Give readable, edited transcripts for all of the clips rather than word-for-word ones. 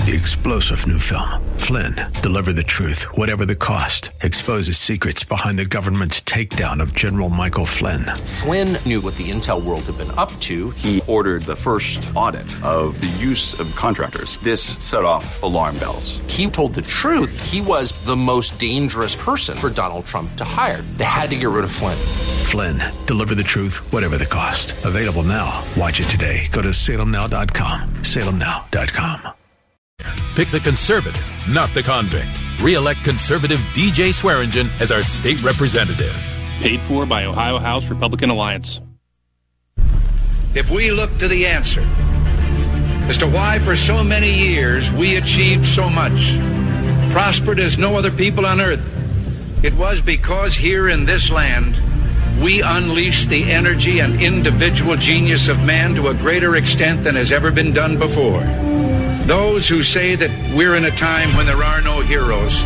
The explosive new film, Flynn, deliver the truth, whatever the cost, exposes secrets behind the government's takedown of General Michael Flynn. Flynn knew what the intel world had been up to. He ordered the first audit of the use of contractors. This set off alarm bells. He told the truth. He was the most dangerous person for Donald Trump to hire. They had to get rid of Flynn. Flynn, deliver the truth, whatever the cost. Available now. Watch it today. Go to salemnow.com. salemnow.com. Pick the conservative, not the convict. Re-elect conservative DJ Swearingen as our state representative. Paid for by Ohio House Republican Alliance. If we look to the answer as to why for so many years we achieved so much, prospered as no other people on earth, it was because here in this land we unleashed the energy and individual genius of man to a greater extent than has ever been done before. Those who say that we're in a time when there are no heroes,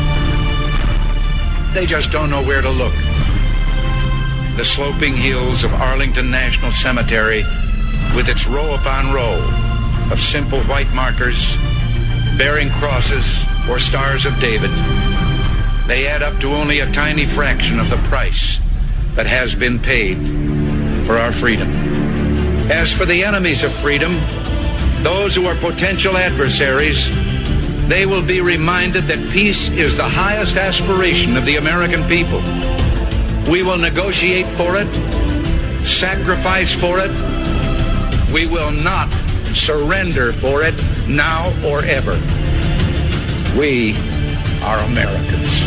they just don't know where to look. The sloping hills of Arlington National Cemetery, with its row upon row of simple white markers bearing crosses or stars of David, they add up to only a tiny fraction of the price that has been paid for our freedom. As for the enemies of freedom, those who are potential adversaries, they will be reminded that peace is the highest aspiration of the American people. We will negotiate for it, sacrifice for it. We will not surrender for it now or ever. We are Americans.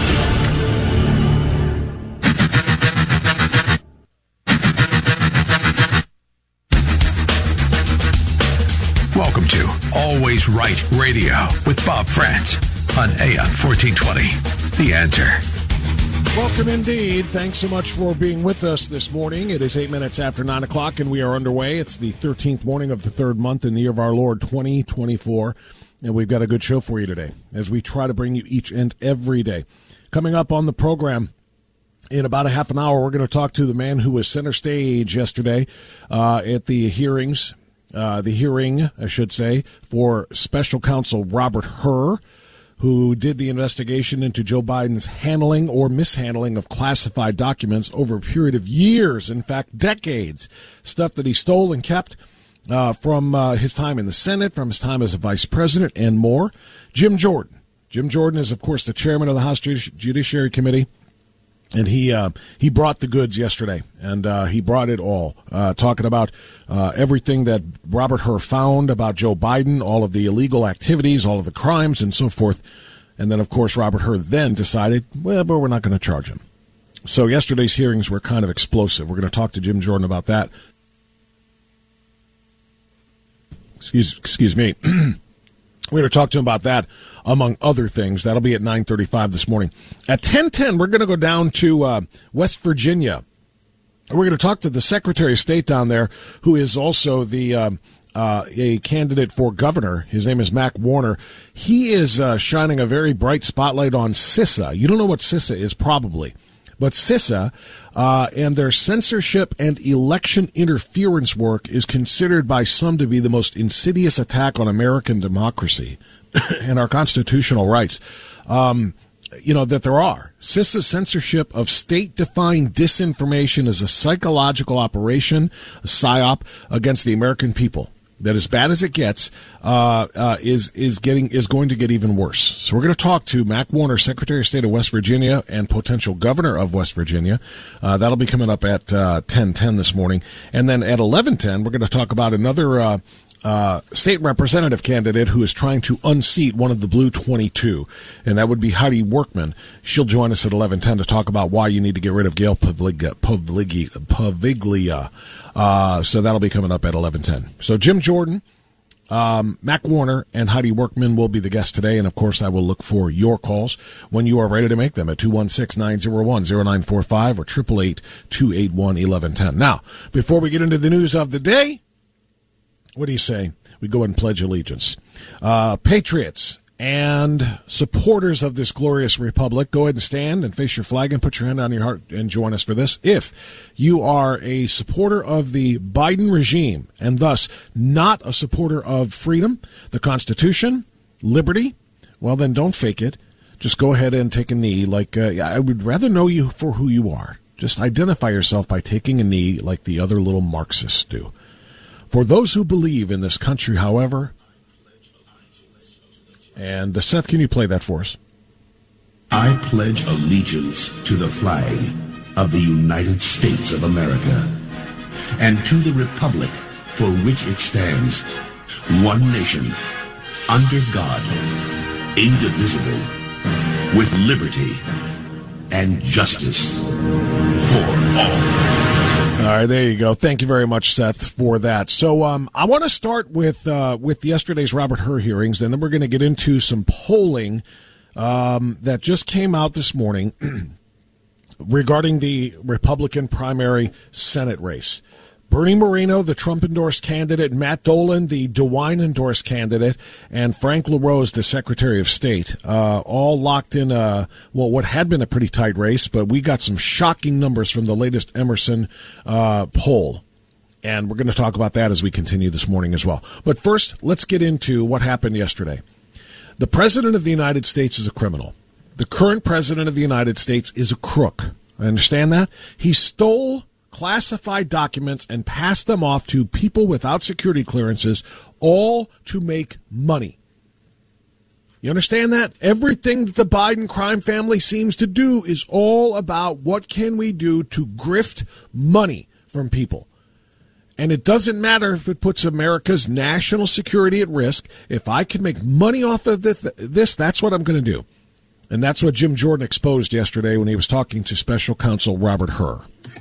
Welcome to Always Right Radio with Bob France on AM 1420. The Answer. Welcome indeed. Thanks so much for being with us this morning. It is 8 minutes after 9 o'clock, and we are underway. It's the 13th morning of the third month in the year of our Lord, 2024, and we've got a good show for you today as we try to bring you each and every day. Coming up on the program in about a half an hour, we're going to talk to the man who was center stage yesterday at the hearings. The hearing, I should say, for Special Counsel Robert Hur, who did the investigation into Joe Biden's handling or mishandling of classified documents over a period of years, in fact, decades, stuff that he stole and kept from his time in the Senate, from his time as a vice president, and more. Jim Jordan. Jim Jordan is, of course, the chairman of the House Judiciary Committee. And he brought the goods yesterday, and he brought it all, talking about everything that Robert Hur found about Joe Biden, all of the illegal activities, all of the crimes, and so forth. And then, of course, Robert Hur then decided, well, but we're not going to charge him. So yesterday's hearings were kind of explosive. We're going to talk to Jim Jordan about that. Excuse me. We're going to talk to him about that, among other things. That'll be at 9:35 this morning. At 10:10, we're going to go down to West Virginia. We're going to talk to the Secretary of State down there, who is also the a candidate for governor. His name is Mac Warner. He is shining a very bright spotlight on CISA. You don't know what CISA is, probably. But CISA and their censorship and election interference work is considered by some to be the most insidious attack on American democracy and our constitutional rights, that there are. CISA's censorship of state-defined disinformation is a psychological operation, a psyop, against the American people. That, as bad as it gets, is going to get even worse. So we're going to talk to Mac Warner, Secretary of State of West Virginia and potential governor of West Virginia. That'll be coming up at 10:10 this morning, and then at 11:10 we're going to talk about another state representative candidate who is trying to unseat one of the Blue 22, and that would be Heidi Workman. She'll join us at 11:10 to talk about why you need to get rid of Gail Paviglia. So that'll be coming up at 11:10. So Jim Jordan, Mac Warner, and Heidi Workman will be the guests today, and of course I will look for your calls when you are ready to make them at 216-901-0945 or 888-281-1110. Now, before we get into the news of the day, what do you say? We go ahead and pledge allegiance. Patriots and supporters of this glorious republic, go ahead and stand and face your flag and put your hand on your heart and join us for this. If you are a supporter of the Biden regime and thus not a supporter of freedom, the Constitution, liberty, well, then don't fake it. Just go ahead and take a knee. I would rather know you for who you are. Just identify yourself by taking a knee like the other little Marxists do. For those who believe in this country, however, and Seth, can you play that for us? I pledge allegiance to the flag of the United States of America and to the republic for which it stands, one nation, under God, indivisible, with liberty and justice for all. All right, there you go. Thank you very much, Seth, for that. So I want to start with yesterday's Robert Hur hearings, and then we're going to get into some polling that just came out this morning regarding the Republican primary Senate race. Bernie Moreno, the Trump-endorsed candidate, Matt Dolan, the DeWine-endorsed candidate, and Frank LaRose, the Secretary of State, all locked in what had been a pretty tight race, but we got some shocking numbers from the latest Emerson poll. And we're going to talk about that as we continue this morning as well. But first, let's get into what happened yesterday. The President of the United States is a criminal. The current President of the United States is a crook. I understand that? He stole classified documents and passed them off to people without security clearances, all to make money. You understand that? Everything that the Biden crime family seems to do is all about what can we do to grift money from people. And it doesn't matter if it puts America's national security at risk. If I can make money off of this, that's what I'm going to do. And that's what Jim Jordan exposed yesterday when he was talking to Special Counsel Robert Hur.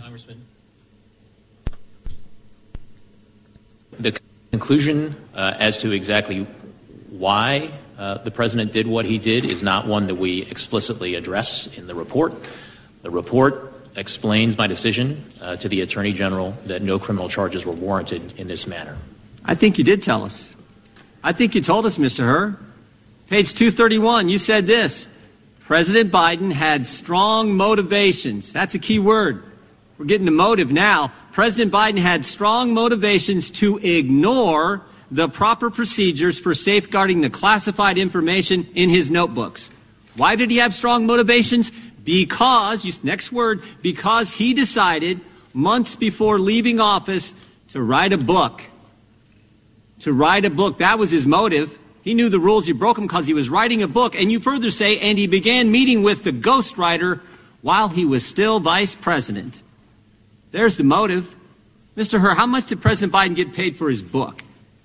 The conclusion as to exactly why the president did what he did is not one that we explicitly address in the report. The report explains my decision to the Attorney General that no criminal charges were warranted in this manner. I think you did tell us. I think you told us, Mr. Hur. Page 231, you said this. President Biden had strong motivations. That's a key word. We're getting to motive now. President Biden had strong motivations to ignore the proper procedures for safeguarding the classified information in his notebooks. Why did he have strong motivations? Because, next word, because he decided months before leaving office to write a book. To write a book. That was his motive. He knew the rules. He broke them because he was writing a book. And you further say, and he began meeting with the ghostwriter while he was still vice president. There's the motive. Mr. Hur, how much did President Biden get paid for his book?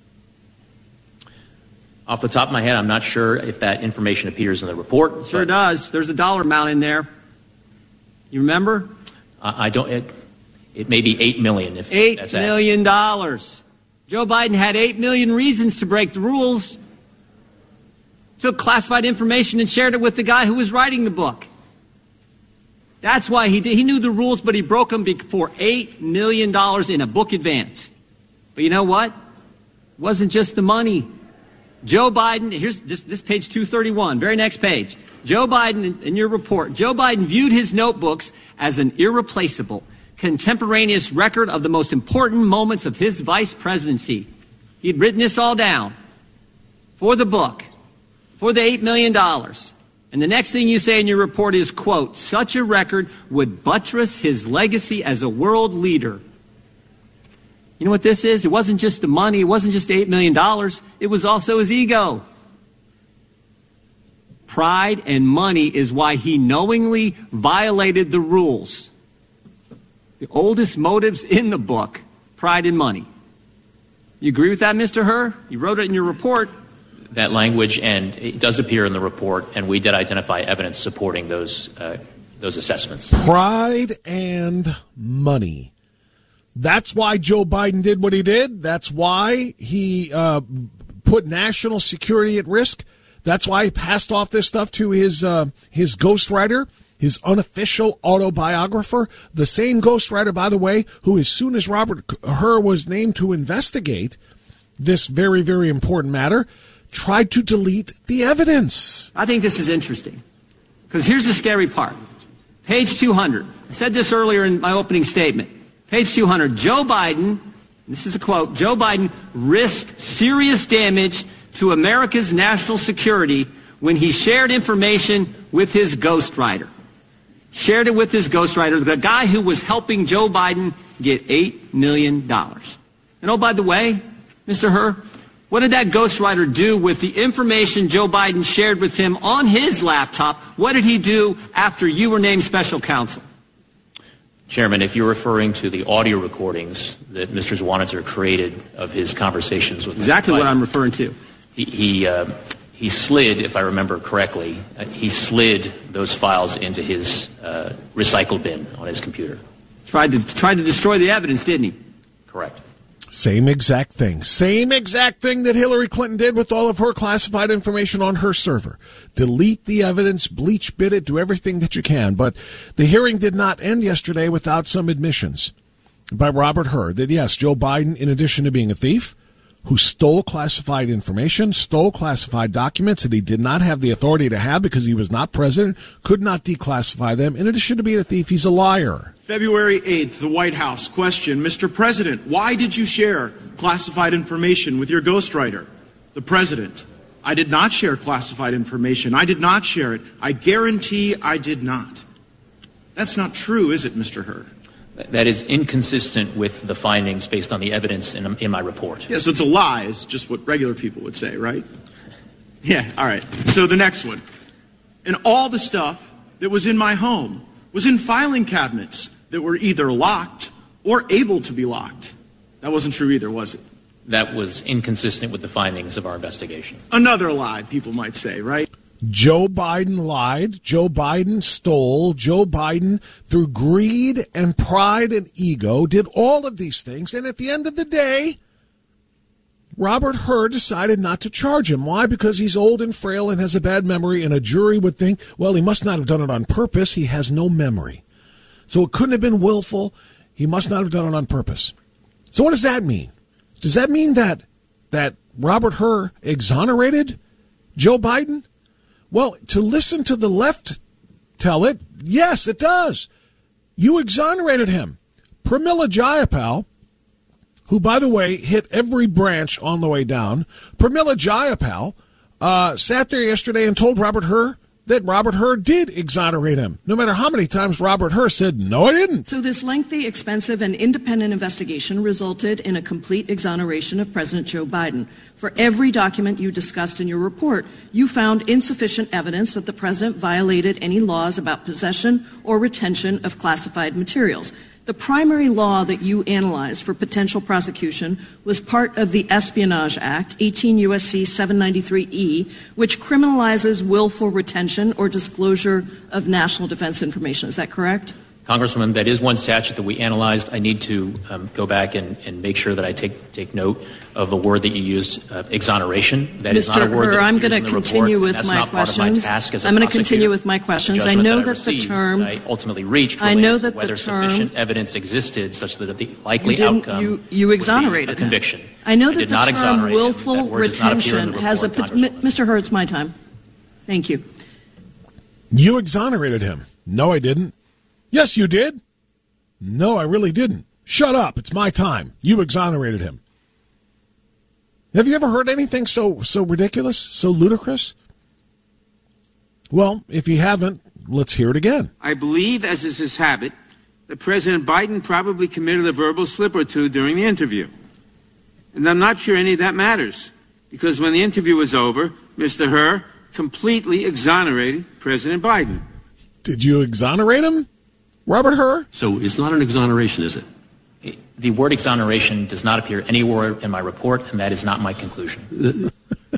Off the top of my head, I'm not sure if that information appears in the report. It sure does. There's a dollar amount in there. You remember? I don't. It may be $8 million. If $8 million. Joe Biden had 8 million reasons to break the rules. Took classified information and shared it with the guy who was writing the book. That's why he did. He knew the rules, but he broke them for $8 million in a book advance. But you know what? It wasn't just the money. Joe Biden, here's this page 231, very next page. Joe Biden, in your report, Joe Biden viewed his notebooks as an irreplaceable, contemporaneous record of the most important moments of his vice presidency. He'd written this all down for the book, for the $8 million. And the next thing you say in your report is, quote, such a record would buttress his legacy as a world leader. You know what this is? It wasn't just the money. It wasn't just $8 million. It was also his ego. Pride and money is why he knowingly violated the rules. The oldest motives in the book, pride and money. You agree with that, Mr. Hur? You wrote it in your report. That language, and it does appear in the report, and we did identify evidence supporting those assessments. Pride and money. That's why Joe Biden did what he did. That's why he put national security at risk. That's why he passed off this stuff to his ghostwriter, his unofficial autobiographer, the same ghostwriter, by the way, who as soon as Robert Hur was named to investigate this very, very important matter, tried to delete the evidence. I think this is interesting because here's the scary part. Page 200. I said this earlier in my opening statement. Page 200. Joe Biden, this is a quote, Joe Biden risked serious damage to America's national security when he shared information with his ghostwriter. Shared it with his ghostwriter, the guy who was helping Joe Biden get $8 million. And oh, by the way, Mr. Hur, what did that ghostwriter do with the information Joe Biden shared with him on his laptop? What did he do after you were named special counsel? Chairman, if you're referring to the audio recordings that Mr. Zwonitzer created of his conversations with exactly what I'm referring to. He slid, if I remember correctly, he slid those files into his recycle bin on his computer. Tried to destroy the evidence, didn't he? Correct. Same exact thing. Same exact thing that Hillary Clinton did with all of her classified information on her server. Delete the evidence, bleach bit it, do everything that you can. But the hearing did not end yesterday without some admissions by Robert Hur that, yes, Joe Biden, in addition to being a thief, who stole classified information, stole classified documents that he did not have the authority to have because he was not president, could not declassify them. In addition to being a thief, he's a liar. February 8th, the White House question, Mr. President, why did you share classified information with your ghostwriter? The President, I did not share classified information. I did not share it. I guarantee I did not. That's not true, is it, Mr. Hur? That is inconsistent with the findings based on the evidence in my report. Yes, it's a lie. It's just what regular people would say, right? Yeah, all right. So the next one. And all the stuff that was in my home was in filing cabinets that were either locked or able to be locked. That wasn't true either, was it? That was inconsistent with the findings of our investigation. Another lie, people might say, right? Joe Biden lied. Joe Biden stole. Joe Biden, through greed and pride and ego, did all of these things. And at the end of the day, Robert Hur decided not to charge him. Why? Because he's old and frail and has a bad memory, and a jury would think, well, he must not have done it on purpose. He has no memory. So it couldn't have been willful. He must not have done it on purpose. So what does that mean? Does that mean that Robert Hur exonerated Joe Biden? Well, to listen to the left tell it, yes, it does. You exonerated him. Pramila Jayapal, who, by the way, hit every branch on the way down, Pramila Jayapal sat there yesterday and told Robert Hur that Robert Hur did exonerate him, no matter how many times Robert Hur said, no, I didn't. So this lengthy, expensive, and independent investigation resulted in a complete exoneration of President Joe Biden. For every document you discussed in your report, you found insufficient evidence that the president violated any laws about possession or retention of classified materials. The primary law that you analyzed for potential prosecution was part of the Espionage Act, 18 U.S.C. 793E, which criminalizes willful retention or disclosure of national defense information. Is that correct? Congresswoman, that is one statute that we analyzed. I need to go back and make sure that I take note of the word that you used, exoneration. That is not a word that I'm going to continue with my questions. I'm going to continue with my questions. I know that the term I ultimately reached I know that whether the term sufficient evidence existed such that the likely outcome you exonerated would be a conviction. I know that the term willful retention has a Mr. Hur, it's my time. Thank you. You exonerated him. No, I didn't. Yes, you did. No, I really didn't. Shut up. It's my time. You exonerated him. Have you ever heard anything so ridiculous, so ludicrous? Well, if you haven't, let's hear it again. I believe, as is his habit, that President Biden probably committed a verbal slip or two during the interview. And I'm not sure any of that matters, because when the interview was over, Mr. Hur completely exonerated President Biden. Did you exonerate him, Robert Hur? So it's not an exoneration, is it? The word exoneration does not appear anywhere in my report, and that is not my conclusion.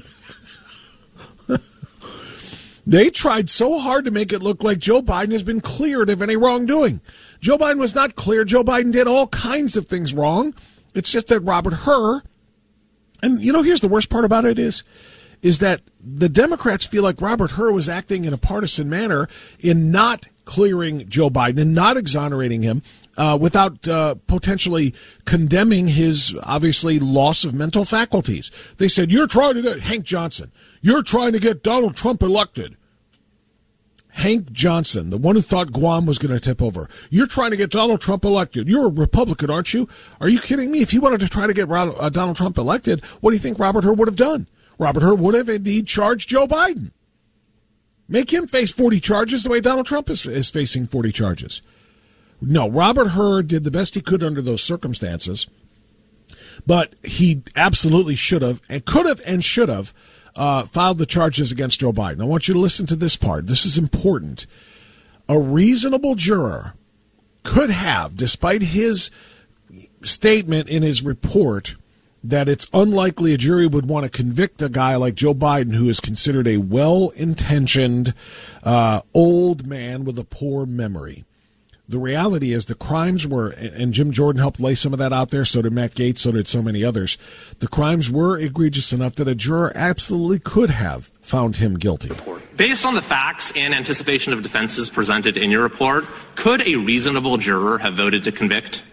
They tried so hard to make it look like Joe Biden has been cleared of any wrongdoing. Joe Biden was not cleared. Joe Biden did all kinds of things wrong. It's just that Robert Hur, and here's the worst part about it is that the Democrats feel like Robert Hur was acting in a partisan manner in not clearing Joe Biden and not exonerating him without potentially condemning his, obviously, loss of mental faculties. They said, you're trying to get Hank Johnson. You're trying to get Donald Trump elected. Hank Johnson, the one who thought Guam was going to tip over. You're trying to get Donald Trump elected. You're a Republican, aren't you? Are you kidding me? If he wanted to try to get Donald Trump elected, what do you think Robert Hur would have done? Robert Hur would have indeed charged Joe Biden. Make him face 40 charges the way Donald Trump is facing 40 charges. No, Robert Hur did the best he could under those circumstances, but he absolutely should have and could have and should have filed the charges against Joe Biden. I want you to listen to this part. This is important. A reasonable juror could have, despite his statement in his report that it's unlikely a jury would want to convict a guy like Joe Biden, who is considered a well-intentioned old man with a poor memory. The reality is the crimes were, and Jim Jordan helped lay some of that out there, so did Matt Gaetz, so did so many others. The crimes were egregious enough that a juror absolutely could have found him guilty. Based on the facts and anticipation of defenses presented in your report, could a reasonable juror have voted to convict?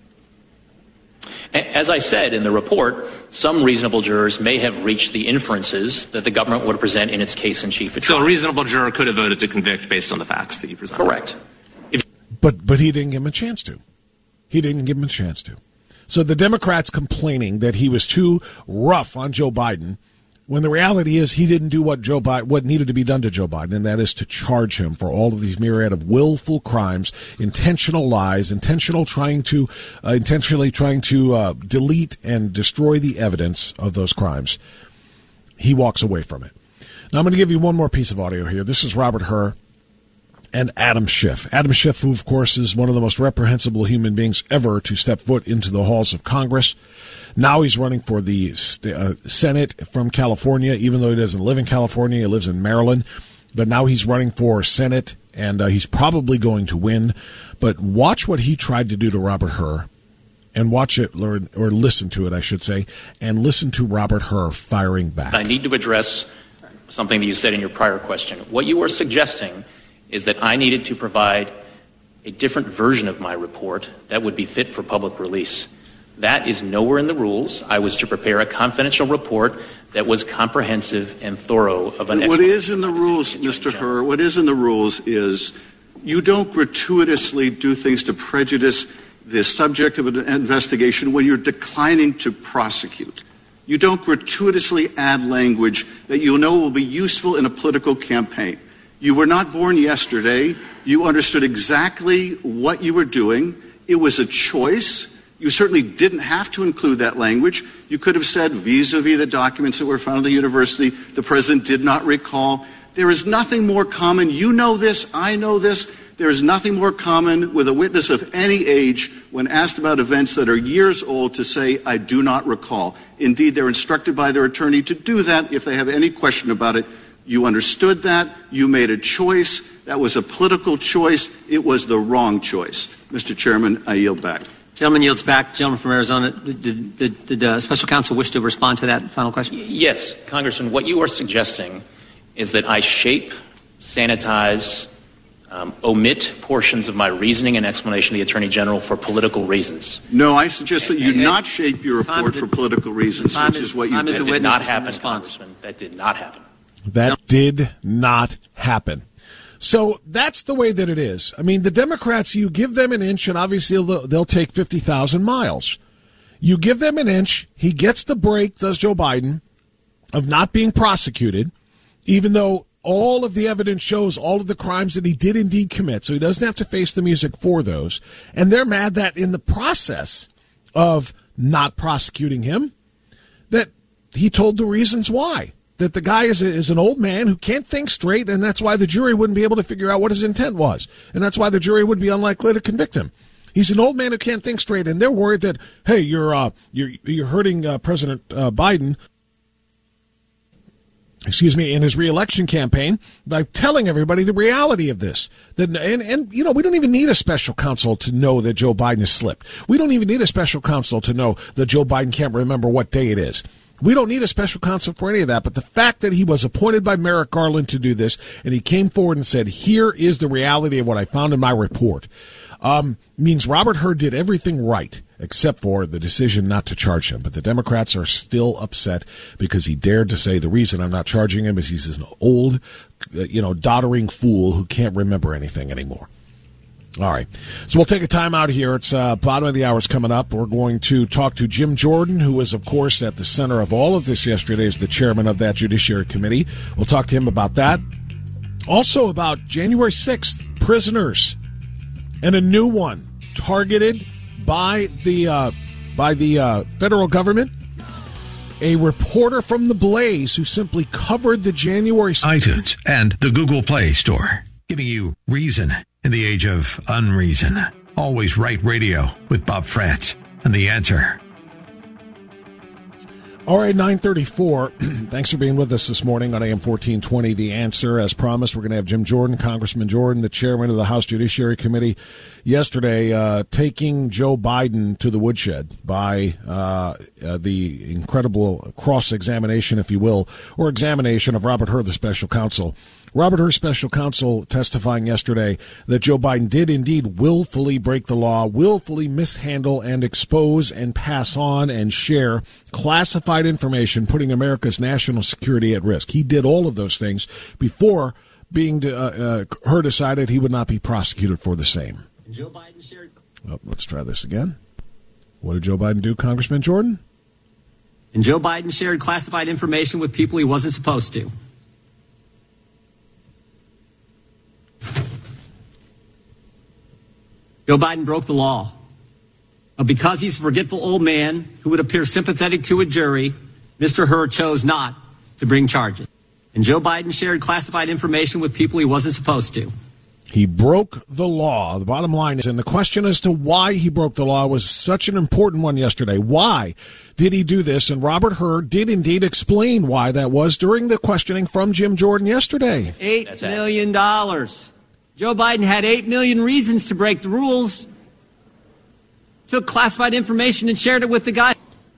As I said in the report, some reasonable jurors may have reached the inferences that the government would present in its case in chief. So a reasonable juror could have voted to convict based on the facts that you presented? Correct. But he didn't give him a chance to. He didn't give him a chance to. So the Democrats complaining that he was too rough on Joe Biden, when the reality is he didn't do what needed to be done to Joe Biden, and that is to charge him for all of these myriad of willful crimes, intentional lies, intentionally trying to delete and destroy the evidence of those crimes. He walks away from it. Now I'm going to give you one more piece of audio here. This is Robert Hur and Adam Schiff. Adam Schiff, who, of course, is one of the most reprehensible human beings ever to step foot into the halls of Congress. Now he's running for the Senate from California, even though he doesn't live in California. He lives in Maryland. But now he's running for Senate, and he's probably going to win. But watch what he tried to do to Robert Hur, and watch it, or listen to it, I should say, and listen to Robert Hur firing back. I need to address something that you said in your prior question. What you were suggesting is that I needed to provide a different version of my report that would be fit for public release. That is nowhere in the rules. I was to prepare a confidential report that was comprehensive and thorough of an What is in the rules, Mr. Hur, what is in the rules is you don't gratuitously do things to prejudice the subject of an investigation when you're declining to prosecute. You don't gratuitously add language that you know will be useful in a political campaign. You were not born yesterday. You understood exactly what you were doing. It was a choice. You certainly didn't have to include that language. You could have said, vis-a-vis the documents that were found at the university, the president did not recall. There is nothing more common. You know this. I know this. There is nothing more common with a witness of any age when asked about events that are years old to say, I do not recall. Indeed, they're instructed by their attorney to do that if they have any question about it. You understood that. You made a choice. That was a political choice. It was the wrong choice. Mr. Chairman, I yield back. Gentleman yields back. Gentleman from Arizona. Did special counsel wish to respond to that final question? Yes, Congressman. What you are suggesting is that I shape, sanitize, omit portions of my reasoning and explanation to the Attorney General for political reasons. No, I suggest that you not shape your report for political reasons, which is what you did. That did not happen, Congressman. That did not happen. That did not happen. So that's the way that it is. I mean, the Democrats, you give them an inch, and obviously they'll take 50,000 miles. You give them an inch, he gets the break, does Joe Biden, of not being prosecuted, even though all of the evidence shows all of the crimes that he did indeed commit, so he doesn't have to face the music for those. And they're mad that in the process of not prosecuting him, that he told the reasons why. That the guy is an old man who can't think straight, and that's why the jury wouldn't be able to figure out what his intent was. And that's why the jury would be unlikely to convict him. He's an old man who can't think straight, and they're worried that, hey, you're hurting President Biden, in his reelection campaign by telling everybody the reality of this. And we don't even need a special counsel to know that Joe Biden has slipped. We don't even need a special counsel to know that Joe Biden can't remember what day it is. We don't need a special counsel for any of that, but the fact that he was appointed by Merrick Garland to do this, and he came forward and said, here is the reality of what I found in my report. means Robert Hur did everything right except for the decision not to charge him. But the Democrats are still upset because he dared to say the reason I'm not charging him is he's an old, doddering fool who can't remember anything anymore. All right. So we'll take a time out here. It's bottom of the hour's coming up. We're going to talk to Jim Jordan, who was, of course, at the center of all of this yesterday as the chairman of that Judiciary Committee. We'll talk to him about that. Also about January 6th, prisoners, and a new one targeted by the federal government. A reporter from The Blaze who simply covered the January 6th. iTunes and the Google Play Store, giving you reason in the age of unreason. Always Right Radio with Bob Frantz and The Answer. All right, 9:34. Thanks for being with us this morning on AM 1420, The Answer. As promised, we're going to have Jim Jordan, Congressman Jordan, the chairman of the House Judiciary Committee, yesterday taking Joe Biden to the woodshed by the incredible cross-examination, if you will, or examination of Robert Hur, the special counsel. Robert Hur, special counsel, testifying yesterday that Joe Biden did indeed willfully break the law, willfully mishandle and expose and pass on and share classified information, putting America's national security at risk. He did all of those things before Hur decided he would not be prosecuted for the same. Joe Biden shared. Oh, let's try this again. What did Joe Biden do, Congressman Jordan? And Joe Biden shared classified information with people he wasn't supposed to. Joe Biden broke the law. But because he's a forgetful old man who would appear sympathetic to a jury, Mr. Hur chose not to bring charges. And Joe Biden shared classified information with people he wasn't supposed to. He broke the law. The bottom line is, and the question as to why he broke the law was such an important one yesterday. Why did he do this? And Robert Hur did indeed explain why that was during the questioning from Jim Jordan yesterday. $8 million. Joe Biden had 8 million reasons to break the rules. Took classified information and shared it with the guy.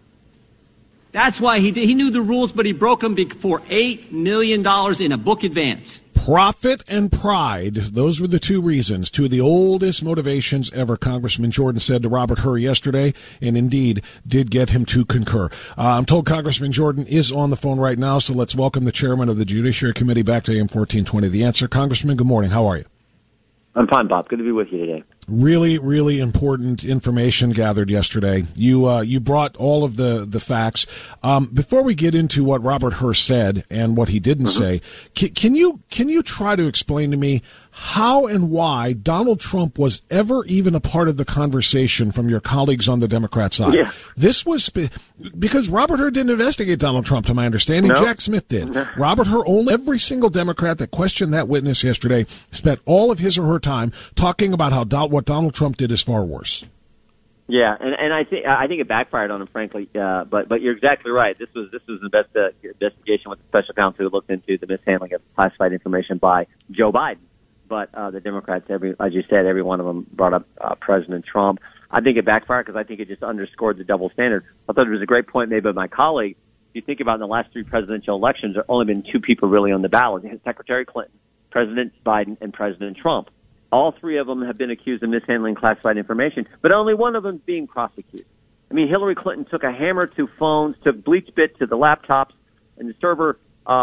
That's why he did. He knew the rules, but he broke them for $8 million in a book advance. Profit and pride. Those were the two reasons, two of the oldest motivations ever, Congressman Jordan said to Robert Hur yesterday, and indeed did get him to concur. I'm told Congressman Jordan is on the phone right now, so let's welcome the chairman of the Judiciary Committee back to AM 1420. The Answer. Congressman, good morning. How are you? I'm fine, Bob. Good to be with you today. Really, really important information gathered yesterday. You brought all of the facts. Before we get into what Robert Hur said and what he didn't say, can you try to explain to me how and why Donald Trump was ever even a part of the conversation from your colleagues on the Democrat side? Yeah. This was because Robert Hur didn't investigate Donald Trump, to my understanding. No. Jack Smith did. Robert Hur, every single Democrat that questioned that witness yesterday spent all of his or her time talking about how what Donald Trump did is far worse. Yeah, and I think it backfired on him, frankly. But you're exactly right. This was the best investigation with the special counsel who looked into the mishandling of classified information by Joe Biden. But the Democrats, as you said, every one of them brought up President Trump. I think it backfired because I think it just underscored the double standard. I thought it was a great point made by my colleague. If you think about in the last three presidential elections, there have only been two people really on the ballot: Secretary Clinton, President Biden, and President Trump. All three of them have been accused of mishandling classified information, but only one of them is being prosecuted. I mean, Hillary Clinton took a hammer to phones, took bleach bit to the laptops and the server.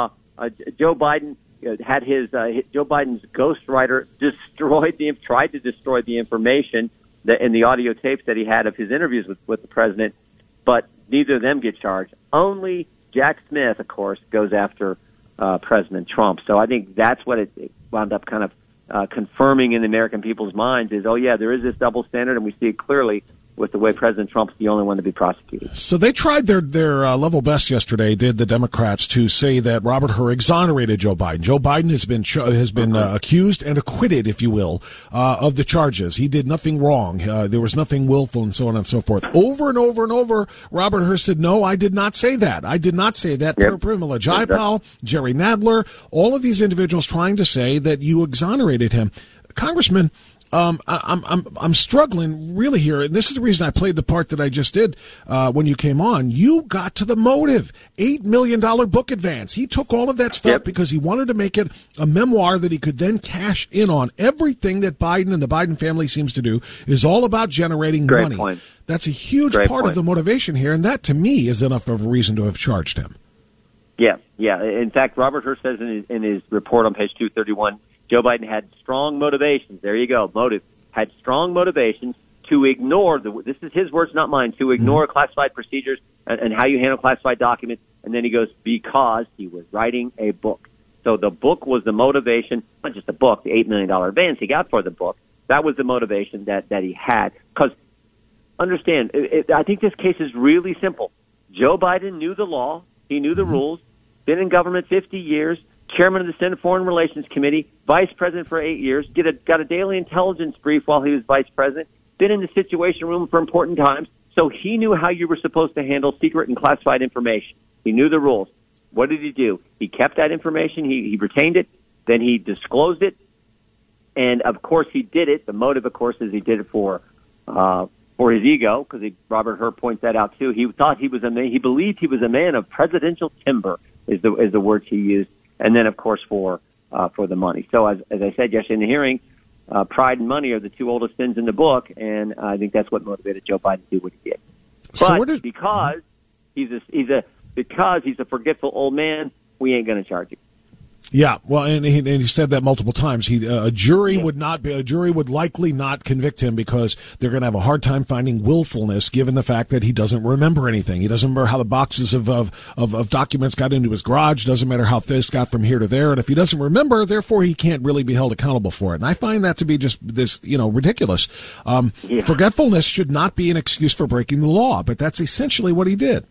Joe Biden had Joe Biden's ghostwriter tried to destroy the information in the audio tapes that he had of his interviews with the president, but neither of them get charged. Only Jack Smith, of course, goes after President Trump. So I think that's what it wound up kind of confirming in the American people's minds is, oh, yeah, there is this double standard, and we see it clearly with the way President Trump's the only one to be prosecuted. So they tried their level best yesterday, did the Democrats, to say that Robert Hur exonerated Joe Biden. Joe Biden has been accused and acquitted, if you will, of the charges. He did nothing wrong. There was nothing willful and so on and so forth. Over and over and over, Robert Hur said, no, I did not say that. I did not say that. Yep. Pramila Jayapal, Jerry Nadler, all of these individuals trying to say that you exonerated him. Congressman, I'm struggling really here, and this is the reason I played the part that I just did when you came on. You got to the motive. $8 million book advance. He took all of that stuff because he wanted to make it a memoir that he could then cash in on. Everything that Biden and the Biden family seems to do is all about generating money. Point. That's a huge part of the motivation here, and that to me is enough of a reason to have charged him. Yeah. In fact, Robert Hur says in his report on page 231, Joe Biden had strong motivations. There you go, motive. Had strong motivations to ignore, this is his words, not mine, to ignore classified procedures and how you handle classified documents. And then he goes, because he was writing a book. So the book was the motivation, not just the book, the $8 million advance he got for the book. That was the motivation that he had. Because, understand, I think this case is really simple. Joe Biden knew the law. He knew the rules. Been in government 50 years. Chairman of the Senate Foreign Relations Committee, vice president for 8 years, got a daily intelligence brief while he was vice president, been in the Situation Room for important times, so he knew how you were supposed to handle secret and classified information. He knew the rules. What did he do? He kept that information, he retained it, then he disclosed it, and of course he did it. The motive, of course, is he did it for his ego, because Robert Hur points that out too. He thought he believed he was a man of presidential timber, is the words he used. And then, of course, for the money. So, as I said yesterday in the hearing, pride and money are the two oldest sins in the book, and I think that's what motivated Joe Biden to do what he did. But because he's a forgetful old man, we ain't going to charge him. Yeah, well, and he said that multiple times. A jury would likely not convict him because they're going to have a hard time finding willfulness, given the fact that he doesn't remember anything. He doesn't remember how the boxes of documents got into his garage. Doesn't matter how this got from here to there. And if he doesn't remember, therefore he can't really be held accountable for it. And I find that to be just this, ridiculous. Forgetfulness should not be an excuse for breaking the law, but that's essentially what he did.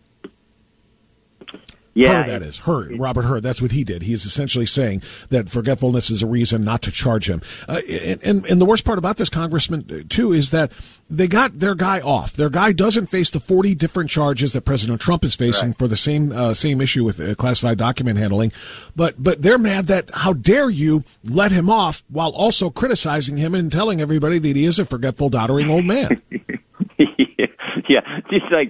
Yeah, Robert Hur. That's what he did. He is essentially saying that forgetfulness is a reason not to charge him. And the worst part about this, Congressman, too, is that they got their guy off. Their guy doesn't face the 40 different charges that President Trump is facing for the same issue with classified document handling. But they're mad that how dare you let him off while also criticizing him and telling everybody that he is a forgetful, doddering old man. Yeah, just like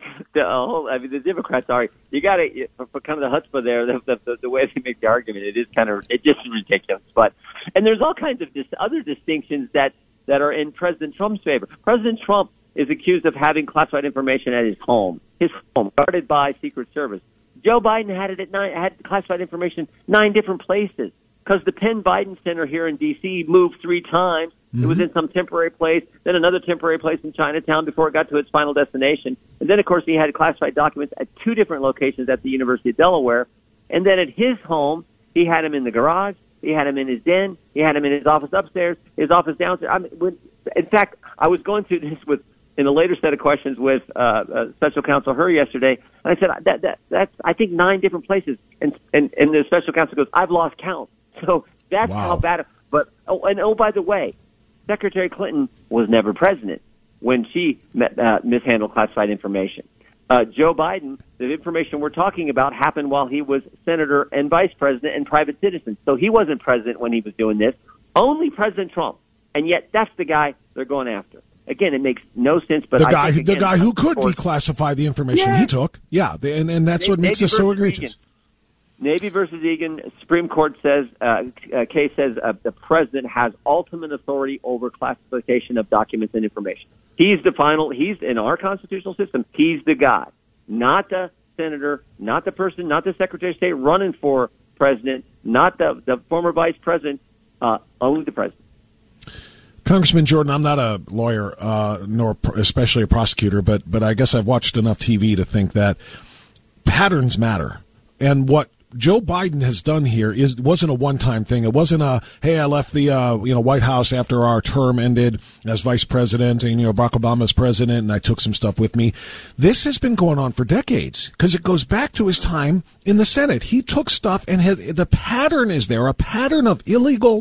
the Democrats are. You got to for kind of the chutzpah there. The way they make the argument, it just is ridiculous. And there's all kinds of other distinctions that are in President Trump's favor. President Trump is accused of having classified information at his home guarded by Secret Service. Joe Biden had classified information 9 different places because the Penn Biden Center here in D.C. moved 3 times. It was in some temporary place, then another temporary place in Chinatown before it got to its final destination. And then, of course, he had classified documents at 2 different locations at the University of Delaware. And then at his home, he had them in the garage, he had them in his den, he had them in his office upstairs, his office downstairs. In fact, I was going through this in a later set of questions with Special Counsel Hur yesterday, and I said, that's I think 9 different places. And the Special Counsel goes, I've lost count. So that's how bad it. But, by the way, Secretary Clinton was never president when she mishandled classified information. Joe Biden, the information we're talking about happened while he was senator and vice president and private citizen. So he wasn't president when he was doing this. Only President Trump. And yet that's the guy they're going after. Again, it makes no sense. But the guy who could declassify the information he took. Yeah, and that's what makes this so egregious. Navy versus Egan, Supreme Court says, case says the president has ultimate authority over classification of documents and information. He's in our constitutional system, he's the guy, not the senator, not the person, not the Secretary of State running for president, not the former vice president, only the president. Congressman Jordan, I'm not a lawyer, nor especially a prosecutor, but I guess I've watched enough TV to think that patterns matter. And what Joe Biden has done here wasn't a one-time thing. It wasn't hey, I left the White House after our term ended as vice president, and Barack Obama's president, and I took some stuff with me. This has been going on for decades because it goes back to his time in the Senate. He took stuff, and the pattern is there, a pattern of illegal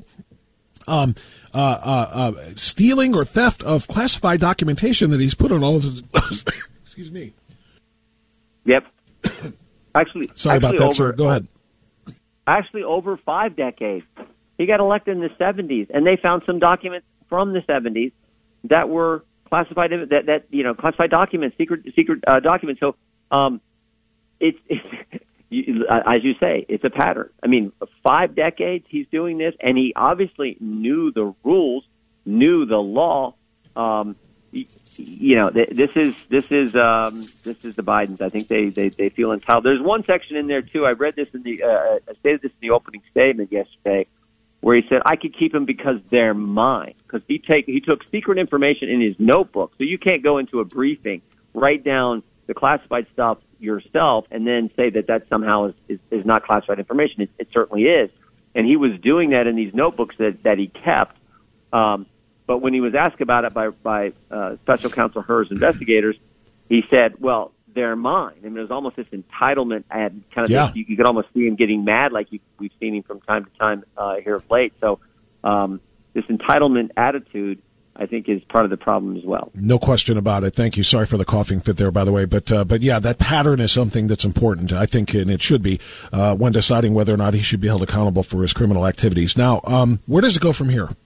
stealing or theft of classified documentation that he's put on all of his. Excuse me. Yep. Sorry about that, sir. Go ahead. Actually, over 5 decades. He got elected in the 70s, and they found some documents from the 70s that were classified, classified documents, secret documents. So, it's as you say, it's a pattern. I mean, 5 decades he's doing this, and he obviously knew the rules, knew the law. This is the Bidens. I think they feel entitled. There's one section in there too. I read this I stated this in the opening statement yesterday, where he said, I could keep them because they're mine. Because he took secret information in his notebook. So you can't go into a briefing, write down the classified stuff yourself, and then say that somehow is not classified information. It certainly is. And he was doing that in these notebooks that he kept. But when he was asked about it by Special Counsel Hur's investigators, he said, well, they're mine. I mean, there's almost this entitlement and kind of you could almost see him getting mad like we've seen him from time to time here of late. So this entitlement attitude, I think, is part of the problem as well. No question about it. Thank you. Sorry for the coughing fit there, by the way. But yeah, that pattern is something that's important, I think, and it should be when deciding whether or not he should be held accountable for his criminal activities. Now, where does it go from here?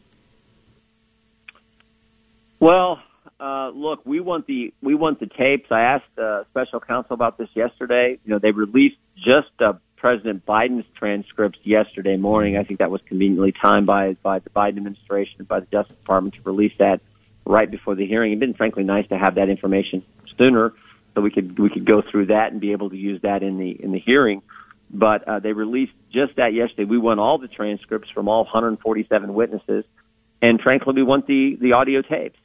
Well, look, we want the tapes. I asked Special Counsel about this yesterday. They released just President Biden's transcripts yesterday morning. I think that was conveniently timed by the Biden administration and by the Justice Department to release that right before the hearing. It'd been frankly nice to have that information sooner, so we could go through that and be able to use that in the hearing. But they released just that yesterday. We want all the transcripts from all 147 witnesses, and frankly, we want the audio tapes.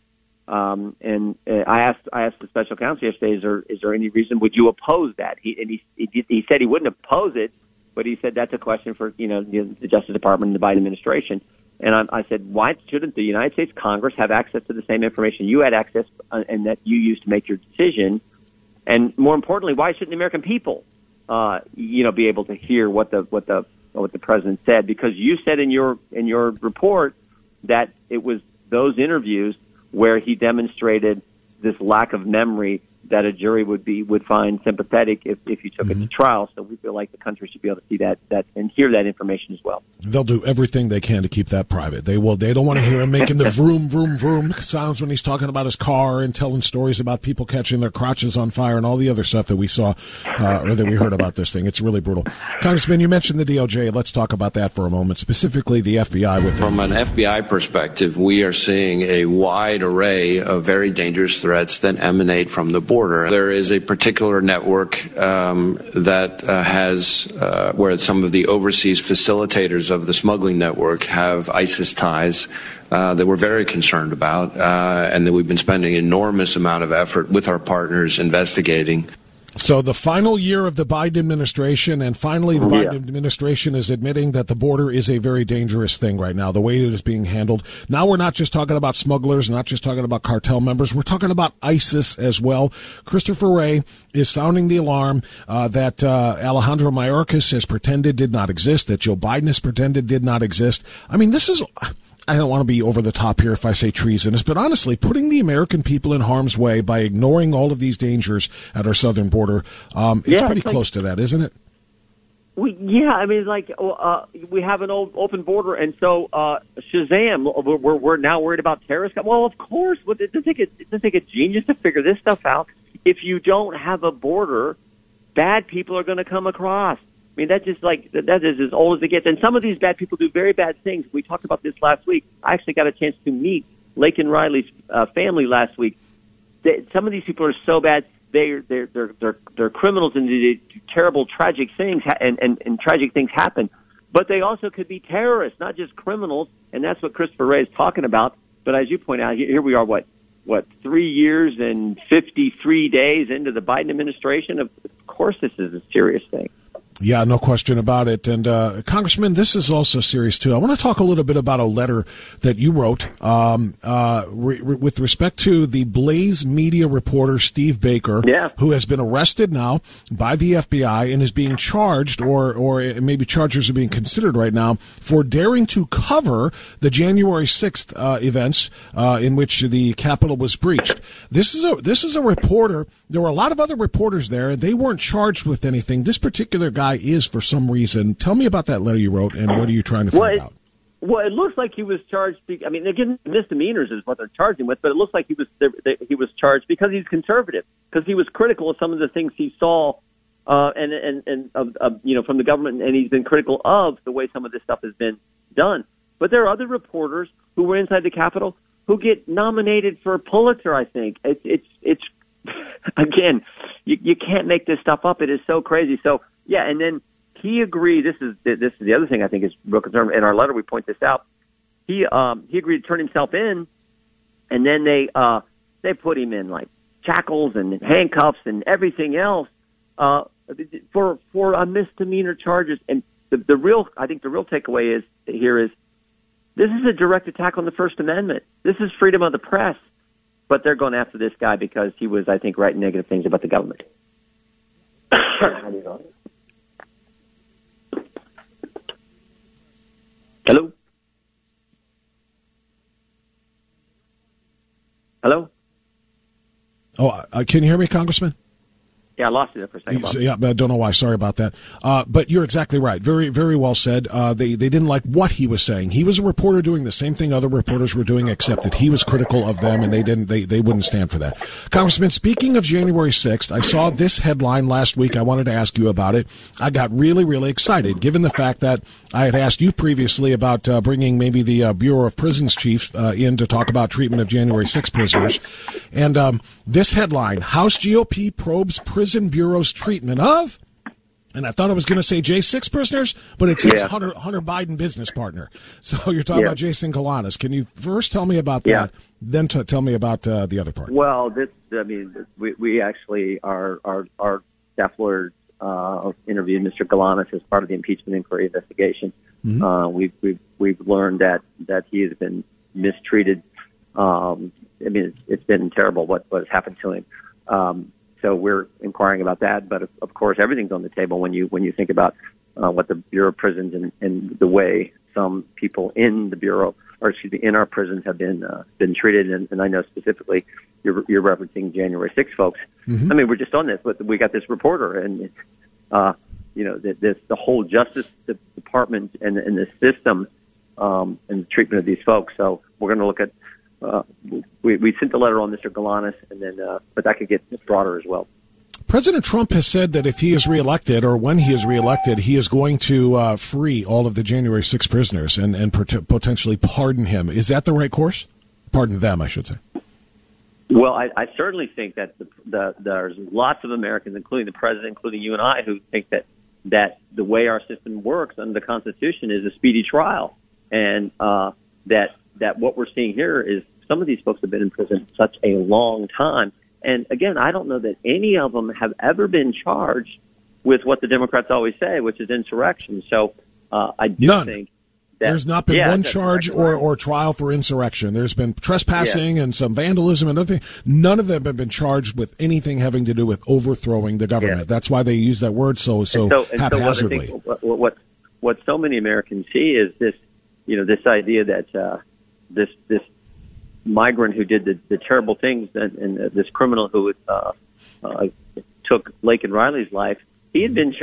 And I asked the Special Counsel yesterday, is there any reason would you oppose that? He said he wouldn't oppose it, but he said that's a question for the Justice Department and the Biden administration. And I said, why shouldn't the United States Congress have access to the same information you had access and that you used to make your decision? And more importantly, why shouldn't the American people be able to hear what the president said? Because you said in your report that it was those interviews where he demonstrated this lack of memory that a jury would find sympathetic if you took it to trial. So we feel like the country should be able to see that and hear that information as well. They'll do everything they can to keep that private. They don't want to hear him making the vroom, vroom, vroom sounds when he's talking about his car and telling stories about people catching their crotches on fire and all the other stuff that we saw or that we heard about this thing. It's really brutal. Congressman, you mentioned the DOJ. Let's talk about that for a moment, specifically the FBI. From an FBI perspective, we are seeing a wide array of very dangerous threats that emanate from the border. There is a particular network that has where some of the overseas facilitators of the smuggling network have ISIS ties that we're very concerned about and that we've been spending an enormous amount of effort with our partners investigating. So the final year of the Biden administration, and finally the Biden administration is admitting that the border is a very dangerous thing right now, the way it is being handled. Now we're not just talking about smugglers, not just talking about cartel members, we're talking about ISIS as well. Christopher Wray is sounding the alarm that Alejandro Mayorkas has pretended did not exist, that Joe Biden has pretended did not exist. I mean, this is... I don't want to be over the top here if I say treasonous, but honestly, putting the American people in harm's way by ignoring all of these dangers at our southern border, it's pretty close to that, isn't it? We have an open border, and so Shazam, we're now worried about terrorists. Well, of course, it doesn't take a genius to figure this stuff out. If you don't have a border, bad people are going to come across. I mean, that is as old as it gets. And some of these bad people do very bad things. We talked about this last week. I actually got a chance to meet Laken Riley's family last week. Some of these people are so bad. They're criminals and they do terrible, tragic things, and tragic things happen. But they also could be terrorists, not just criminals. And that's what Christopher Wray is talking about. But as you point out, here we are, what 3 years and 53 days into the Biden administration? Of course, this is a serious thing. Yeah, no question about it. And Congressman, this is also serious, too. I want to talk a little bit about a letter that you wrote with respect to the Blaze Media reporter Steve Baker, who has been arrested now by the FBI and is being charged, or maybe charges are being considered right now, for daring to cover the January 6th events in which the Capitol was breached. This is a reporter. There were a lot of other reporters there, and they weren't charged with anything. This particular guy is, for some reason. Tell me about that letter you wrote, and what are you trying to find out? Well, it looks like he was charged. I mean, again, misdemeanors is what they're charging with, but it looks like he was charged because he's conservative, because he was critical of some of the things he saw, and from the government, and he's been critical of the way some of this stuff has been done. But there are other reporters who were inside the Capitol who get nominated for a Pulitzer. I think it's again, you can't make this stuff up. It is so crazy. So yeah, and then. He agreed. This is the other thing I think is real concern. In our letter, we point this out. He agreed to turn himself in, and then they put him in like shackles and handcuffs and everything else for misdemeanor charges. And the real takeaway is this is a direct attack on the First Amendment. This is freedom of the press, but they're going after this guy because he was, I think, writing negative things about the government. Hello? Hello? Oh, can you hear me, Congressman? Yeah, I lost you there for a second. Yeah, I don't know why. Sorry about that. But you're exactly right. Very, very well said. They didn't like what he was saying. He was a reporter doing the same thing other reporters were doing, except that he was critical of them, and they wouldn't stand for that. Congressman, speaking of January 6th, I saw this headline last week. I wanted to ask you about it. I got really, really excited, given the fact that I had asked you previously about bringing maybe the Bureau of Prisons chief in to talk about treatment of January 6th prisoners. And this headline, House GOP probes Prison Bureau's treatment of, and I thought I was going to say J6 prisoners, but it says Hunter Biden business partner. So you're talking about Jason Galanis. Can you first tell me about that, then tell me about the other part? Well, we actually, our staff lawyers interviewed Mr. Galanis as part of the impeachment inquiry investigation. Mm-hmm. We've learned that he has been mistreated. It's been terrible what has happened to him. So we're inquiring about that, but of course everything's on the table when you think about what the Bureau of Prisons and the way some people in the Bureau, in our prisons have been treated. And I know specifically you're referencing January 6th folks. Mm-hmm. I mean, we're just on this, but we got this reporter, and the whole Justice Department and the system and the treatment of these folks. So we're going to look at. We sent the letter on Mr. Galanis, and then, but that could get broader as well. President Trump has said that if he is reelected, or when he is reelected, he is going to free all of the January 6 prisoners and potentially pardon him. Is that the right course? Pardon them, I should say. Well, I certainly think that there's lots of Americans, including the president, including you and I, who think that the way our system works under the Constitution is a speedy trial, and that what we're seeing here is some of these folks have been in prison such a long time. And again, I don't know that any of them have ever been charged with what the Democrats always say, which is insurrection. So I do think that there's not been one charge or trial for insurrection. There's been trespassing and some vandalism and other things. None of them have been charged with anything having to do with overthrowing the government. Yeah. That's why they use that word so haphazardly. What so many Americans see is this, this idea that this migrant who did the terrible things and this criminal who took Laken Riley's life, he'd been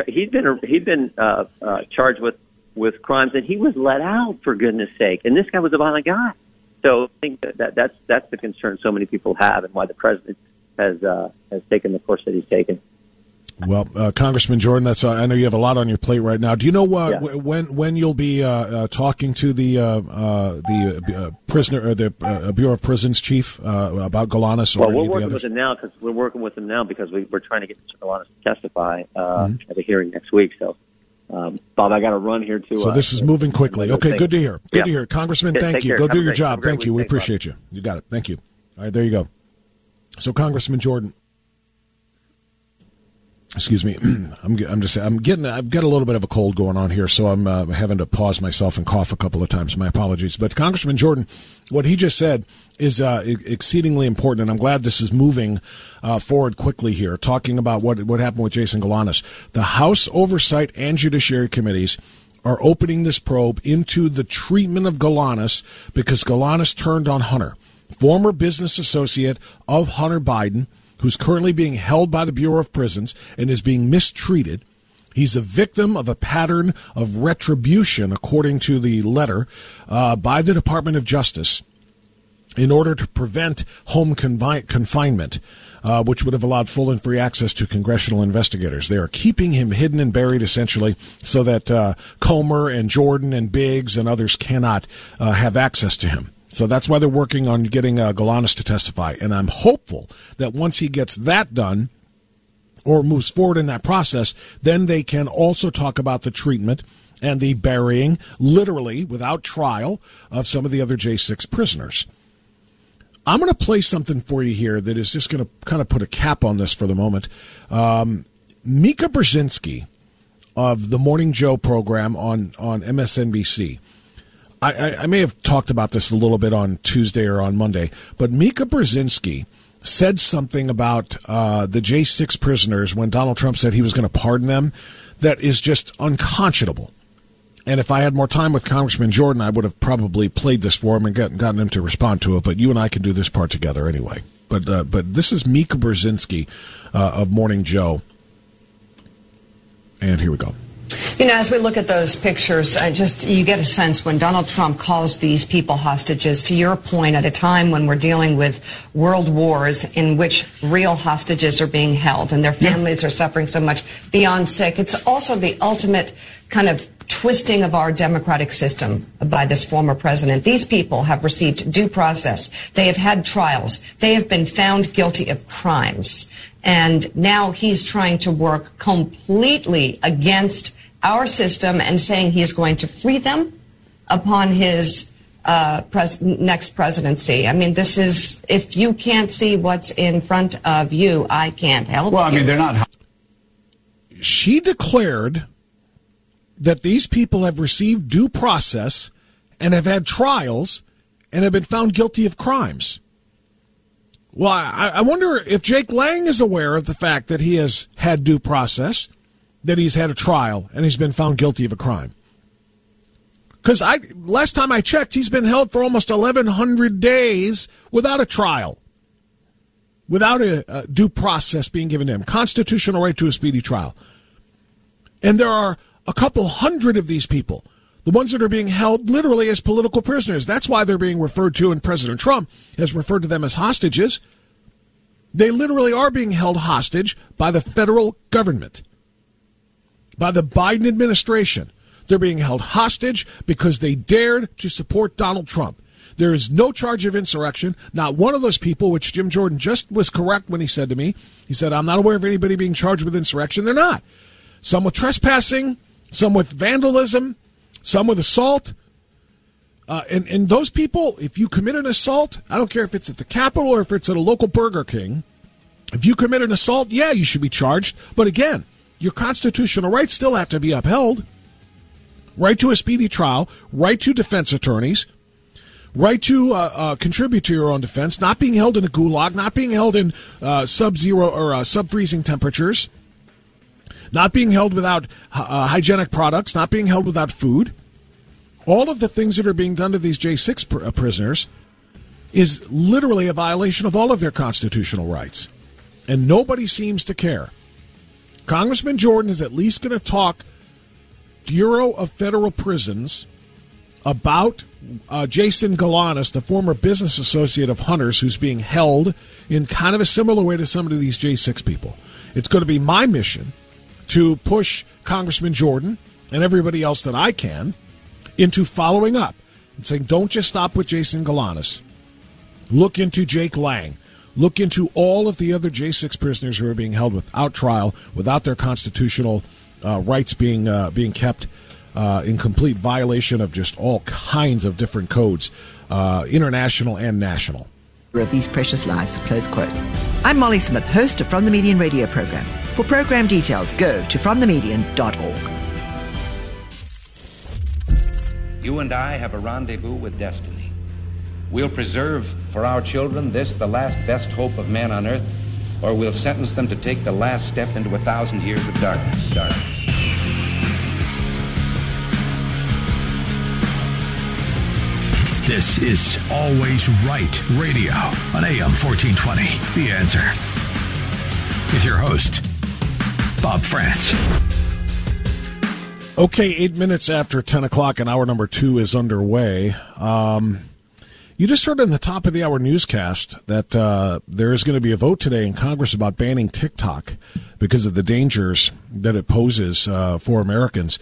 charged with crimes, and he was let out, for goodness sake. And this guy was a violent guy. So I think that's the concern so many people have, and why the president has taken the course that he's taken. Well, Congressman Jordan, I know you have a lot on your plate right now. Do you know when you'll be talking to the prisoner or the Bureau of Prisons chief about Galanis? Well, we're working with him now because we're trying to get Mr. Galanis to testify at a hearing next week. So, Bob, I got to run here too. So this is moving quickly. Okay, good to hear. Good to hear, Congressman. Thank you. Go do your job. Thank you. We appreciate you. You got it. Thank you. All right, there you go. So, Congressman Jordan. Excuse me. I've got a little bit of a cold going on here, so I'm having to pause myself and cough a couple of times. My apologies. But Congressman Jordan, what he just said is exceedingly important, and I'm glad this is moving forward quickly here, talking about what happened with Jason Galanis. The House Oversight and Judiciary Committees are opening this probe into the treatment of Galanis because Galanis turned on Hunter, former business associate of Hunter Biden, who's currently being held by the Bureau of Prisons and is being mistreated. He's a victim of a pattern of retribution, according to the letter by the Department of Justice, in order to prevent home confinement, which would have allowed full and free access to congressional investigators. They are keeping him hidden and buried, essentially, so that Comer and Jordan and Biggs and others cannot have access to him. So that's why they're working on getting Galanis to testify. And I'm hopeful that once he gets that done, or moves forward in that process, then they can also talk about the treatment and the burying, literally, without trial, of some of the other J6 prisoners. I'm going to play something for you here that is just going to kind of put a cap on this for the moment. Mika Brzezinski of the Morning Joe program on MSNBC. I may have talked about this a little bit on Tuesday or on Monday, but Mika Brzezinski said something about the J6 prisoners when Donald Trump said he was going to pardon them that is just unconscionable. And if I had more time with Congressman Jordan, I would have probably played this for him and gotten him to respond to it. But you and I can do this part together anyway. But this is Mika Brzezinski of Morning Joe. And here we go. You know, as we look at those pictures, you get a sense when Donald Trump calls these people hostages, to your point, at a time when we're dealing with world wars in which real hostages are being held and their families are suffering so much beyond sick. It's also the ultimate kind of twisting of our democratic system by this former president. These people have received due process. They have had trials. They have been found guilty of crimes. And now he's trying to work completely against our system and saying he's going to free them upon his next presidency. I mean, this is, if you can't see what's in front of you, I can't help you. Well, I mean, they're not. She declared that these people have received due process and have had trials and have been found guilty of crimes. Well, I wonder if Jake Lang is aware of the fact that he has had due process, that he's had a trial, and he's been found guilty of a crime. Because last time I checked, he's been held for almost 1,100 days without a trial, without a due process being given to him, constitutional right to a speedy trial. And there are a couple hundred of these people, the ones that are being held literally as political prisoners. That's why they're being referred to, and President Trump has referred to them as hostages. They literally are being held hostage by the federal government, by the Biden administration. They're being held hostage because they dared to support Donald Trump. There is no charge of insurrection. Not one of those people, which Jim Jordan just was correct when he said to me, he said, I'm not aware of anybody being charged with insurrection. They're not. Some with trespassing, some with vandalism, some with assault. And those people, if you commit an assault, I don't care if it's at the Capitol or if it's at a local Burger King, if you commit an assault, yeah, you should be charged. But again, your constitutional rights still have to be upheld. Right to a speedy trial, right to defense attorneys, right to contribute to your own defense, not being held in a gulag, not being held in sub-zero or sub-freezing temperatures, not being held without hygienic products, not being held without food. All of the things that are being done to these J6 prisoners is literally a violation of all of their constitutional rights. And nobody seems to care. Congressman Jordan is at least going to talk Bureau of Federal Prisons about Jason Galanis, the former business associate of Hunter's, who's being held in kind of a similar way to some of these J6 people. It's going to be my mission to push Congressman Jordan and everybody else that I can into following up and saying, don't just stop with Jason Galanis. Look into Jake Lang. Look into all of the other J6 prisoners who are being held without trial, without their constitutional rights being kept, in complete violation of just all kinds of different codes, international and national. Of these precious lives, close quote. I'm Molly Smith, host of From the Median radio program. For program details, go to fromthemedian.org. You and I have a rendezvous with destiny. We'll preserve for our children this, the last best hope of man on earth, or we'll sentence them to take the last step into 1,000 years of darkness. This is Always Right Radio on AM 1420. The Answer. With your host, Bob France. Okay, 8 minutes after 10 o'clock, and hour number 2 is underway. You just heard in the top of the hour newscast that there is going to be a vote today in Congress about banning TikTok because of the dangers that it poses for Americans.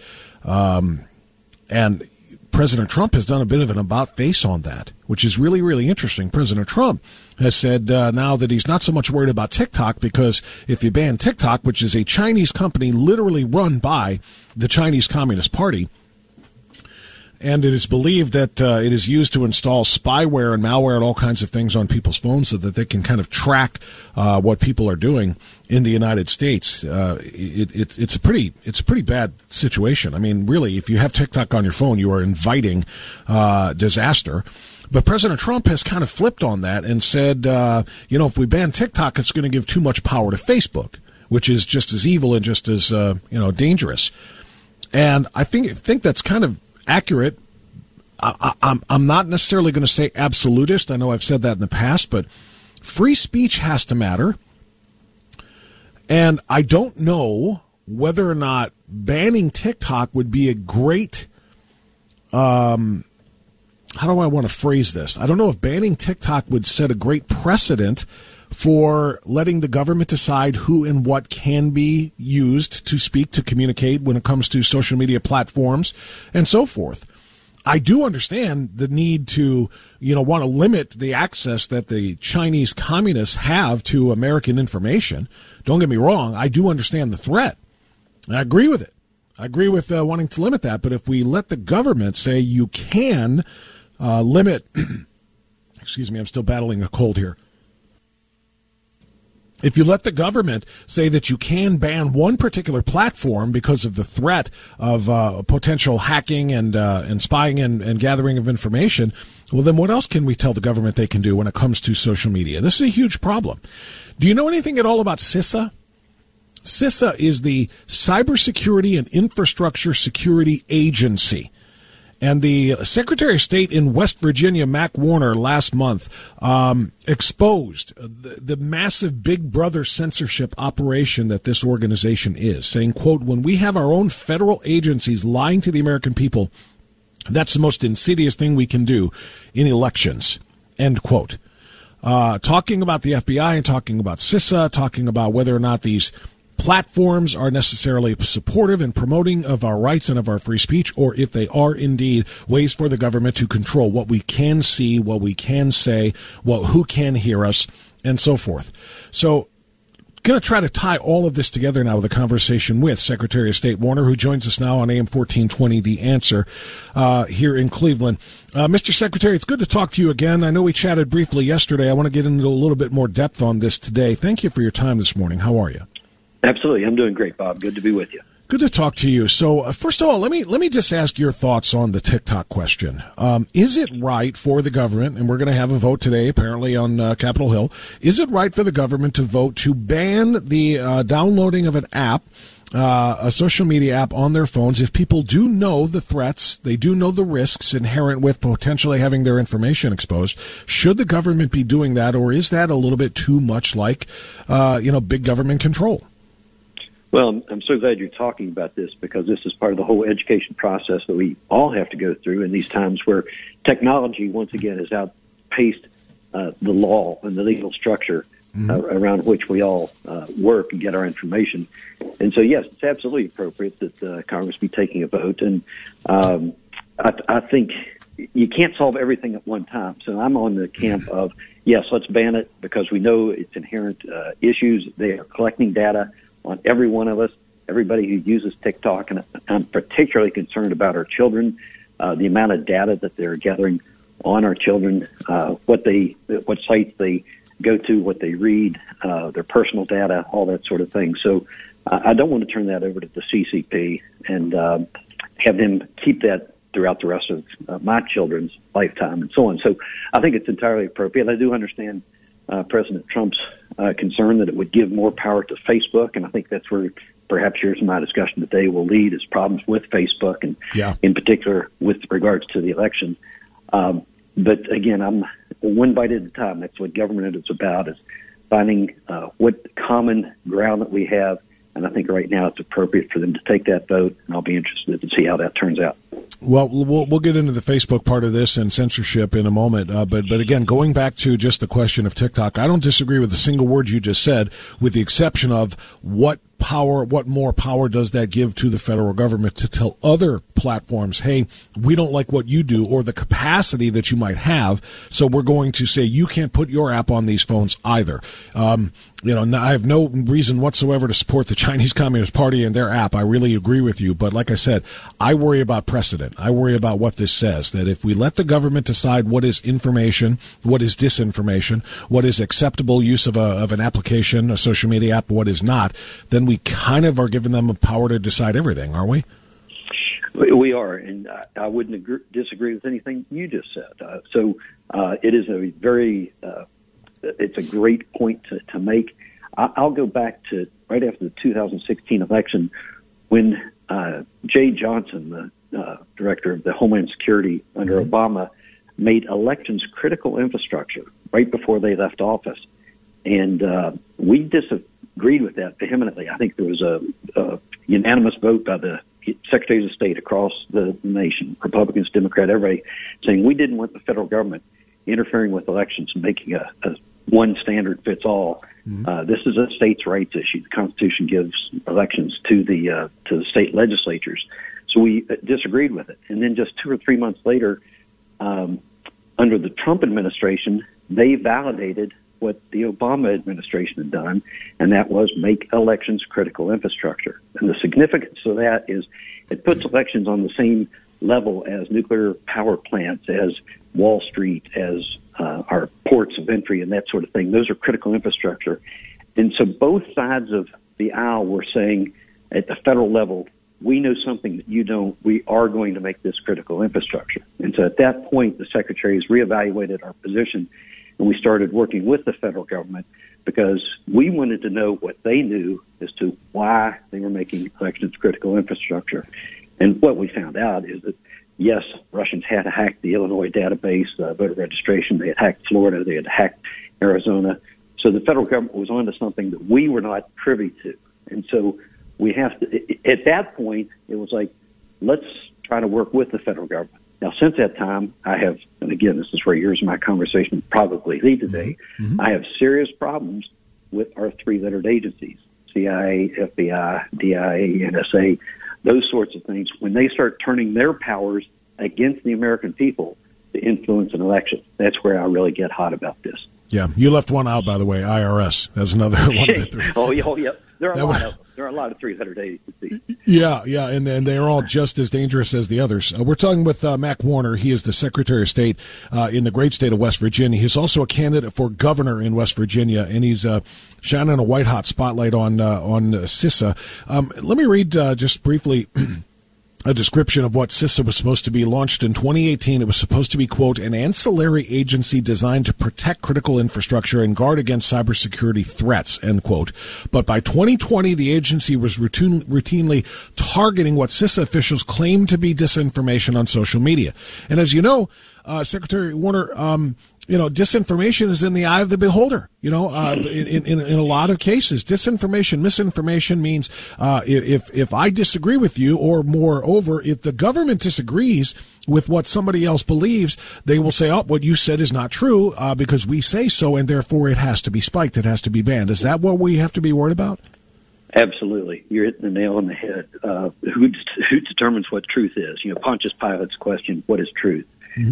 And President Trump has done a bit of an about-face on that, which is really, really interesting. President Trump has said now that he's not so much worried about TikTok because if you ban TikTok, which is a Chinese company literally run by the Chinese Communist Party, and it is believed that it is used to install spyware and malware and all kinds of things on people's phones so that they can kind of track what people are doing in the United States. It's a pretty bad situation. I mean, really, if you have TikTok on your phone, you are inviting disaster. But President Trump has kind of flipped on that and said, if we ban TikTok, it's going to give too much power to Facebook, which is just as evil and just as dangerous. And I think that's kind of accurate. I'm not necessarily going to say absolutist. I know I've said that in the past, but free speech has to matter. And I don't know whether or not banning TikTok would be a great, how do I want to phrase this? I don't know if banning TikTok would set a great precedent for letting the government decide who and what can be used to speak, to communicate when it comes to social media platforms and so forth. I do understand the need to, want to limit the access that the Chinese communists have to American information. Don't get me wrong. I do understand the threat. I agree with it. I agree with wanting to limit that. But if we let the government say you can limit, excuse me, I'm still battling a cold here. If you let the government say that you can ban one particular platform because of the threat of potential hacking and spying and gathering of information, well, then what else can we tell the government they can do when it comes to social media? This is a huge problem. Do you know anything at all about CISA? CISA is the Cybersecurity and Infrastructure Security Agency. And the Secretary of State in West Virginia, Mac Warner, last month exposed the massive Big Brother censorship operation that this organization is, saying, quote, when we have our own federal agencies lying to the American people, that's the most insidious thing we can do in elections, end quote. Talking about the FBI and talking about CISA, talking about whether or not these platforms are necessarily supportive and promoting of our rights and of our free speech, or if they are indeed ways for the government to control what we can see, what we can say, who can hear us, and so forth. So, going to try to tie all of this together now with a conversation with Secretary of State Warner, who joins us now on AM 1420, The Answer, here in Cleveland. Mr. Secretary, it's good to talk to you again. I know we chatted briefly yesterday. I want to get into a little bit more depth on this today. Thank you for your time this morning. How are you? Absolutely. I'm doing great, Bob. Good to be with you. Good to talk to you. So, first of all, let me just ask your thoughts on the TikTok question. Is it right for the government, and we're going to have a vote today, apparently, on Capitol Hill, is it right for the government to vote to ban the downloading of an app, a social media app on their phones if people do know the threats, they do know the risks inherent with potentially having their information exposed? Should the government be doing that, or is that a little bit too much like, big government control? Well, I'm so glad you're talking about this, because this is part of the whole education process that we all have to go through in these times where technology, once again, has outpaced the law and the legal structure around which we all work and get our information. And so, yes, it's absolutely appropriate that Congress be taking a vote. And I think you can't solve everything at one time. So I'm on the camp of, yes, let's ban it, because we know its inherent issues. They are collecting data on every one of us, everybody who uses TikTok, and I'm particularly concerned about our children, the amount of data that they're gathering on our children, what sites they go to, what they read, their personal data, all that sort of thing. So I don't want to turn that over to the CCP and have them keep that throughout the rest of my children's lifetime and so on. So I think it's entirely appropriate. I do understand President Trump's concern that it would give more power to Facebook, and I think that's where perhaps yours and my discussion today will lead, is problems with Facebook, and in particular with regards to the election. But again, I'm one bite at a time. That's what government is about, is finding what common ground that we have And I think right now it's appropriate for them to take that vote, and I'll be interested to see how that turns out. Well, we'll get into the Facebook part of this and censorship in a moment. But again, going back to just the question of TikTok, I don't disagree with a single word you just said, with the exception of what more power does that give to the federal government to tell other platforms, hey, we don't like what you do or the capacity that you might have, so we're going to say you can't put your app on these phones either. I have no reason whatsoever to support the Chinese Communist Party and their app. I really agree with you. But like I said, I worry about precedent. I worry about what this says, that if we let the government decide what is information, what is disinformation, what is acceptable use of an application, a social media app, what is not, then we kind of are giving them a power to decide everything, aren't we? We are, and I wouldn't disagree with anything you just said. It is a very... it's a great point to make. I'll go back to right after the 2016 election when Jay Johnson, the director of the Homeland Security under Obama, made elections critical infrastructure right before they left office. And we disagreed with that vehemently. I think there was a unanimous vote by the secretaries of state across the nation, Republicans, Democrats, everybody, saying we didn't want the federal government interfering with elections and making a one standard fits all. This is a states' rights issue. The Constitution gives elections to the state legislatures. So we disagreed with it. And then just 2 or 3 months later, under the Trump administration, they validated what the Obama administration had done, and that was make elections critical infrastructure. And the significance of that is it puts elections on the same level as nuclear power plants, as Wall Street, as our ports of entry and that sort of thing. Those are critical infrastructure. And so both sides of the aisle were saying at the federal level, we know something that you don't. We are going to make this critical infrastructure. And so at that point, the secretaries reevaluated our position, and we started working with the federal government because we wanted to know what they knew as to why they were making elections critical infrastructure. And what we found out is that, yes, Russians had hacked the Illinois database, voter registration. They had hacked Florida. They had hacked Arizona. So the federal government was onto something that we were not privy to. And so we have to, at that point, it was like, let's try to work with the federal government. Now, since that time, I have, and again, this is where years of my conversation probably lead today, I have serious problems with our three-lettered agencies, CIA, FBI, DIA, NSA, those sorts of things. When they start turning their powers against the American people to influence an election, that's where I really get hot about this. Yeah, you left one out, by the way, IRS. That's another one of the three. Oh, yeah. There are a lot of three-lettered agencies. Yeah, and they are all just as dangerous as the others. We're talking with Mac Warner. He is the Secretary of State in the great state of West Virginia. He's also a candidate for governor in West Virginia, and he's shining a white-hot spotlight on CISA. Let me read just briefly a description of what CISA was supposed to be. Launched in 2018. It was supposed to be, quote, an ancillary agency designed to protect critical infrastructure and guard against cybersecurity threats, end quote. But by 2020, the agency was routinely targeting what CISA officials claimed to be disinformation on social media. And as you know, Secretary Warner, disinformation is in the eye of the beholder. In a lot of cases, disinformation, misinformation means if I disagree with you, or moreover, if the government disagrees with what somebody else believes, they will say, oh, what you said is not true because we say so, and therefore it has to be spiked, it has to be banned. Is that what we have to be worried about? Absolutely. You're hitting the nail on the head. Who determines what truth is? Pontius Pilate's question, what is truth?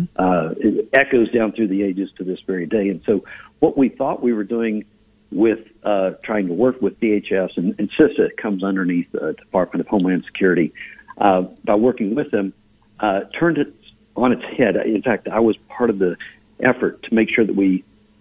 It echoes down through the ages to this very day. And so what we thought we were doing with trying to work with DHS, and CISA comes underneath the Department of Homeland Security, by working with them, turned it on its head. In fact, I was part of the effort to make sure that we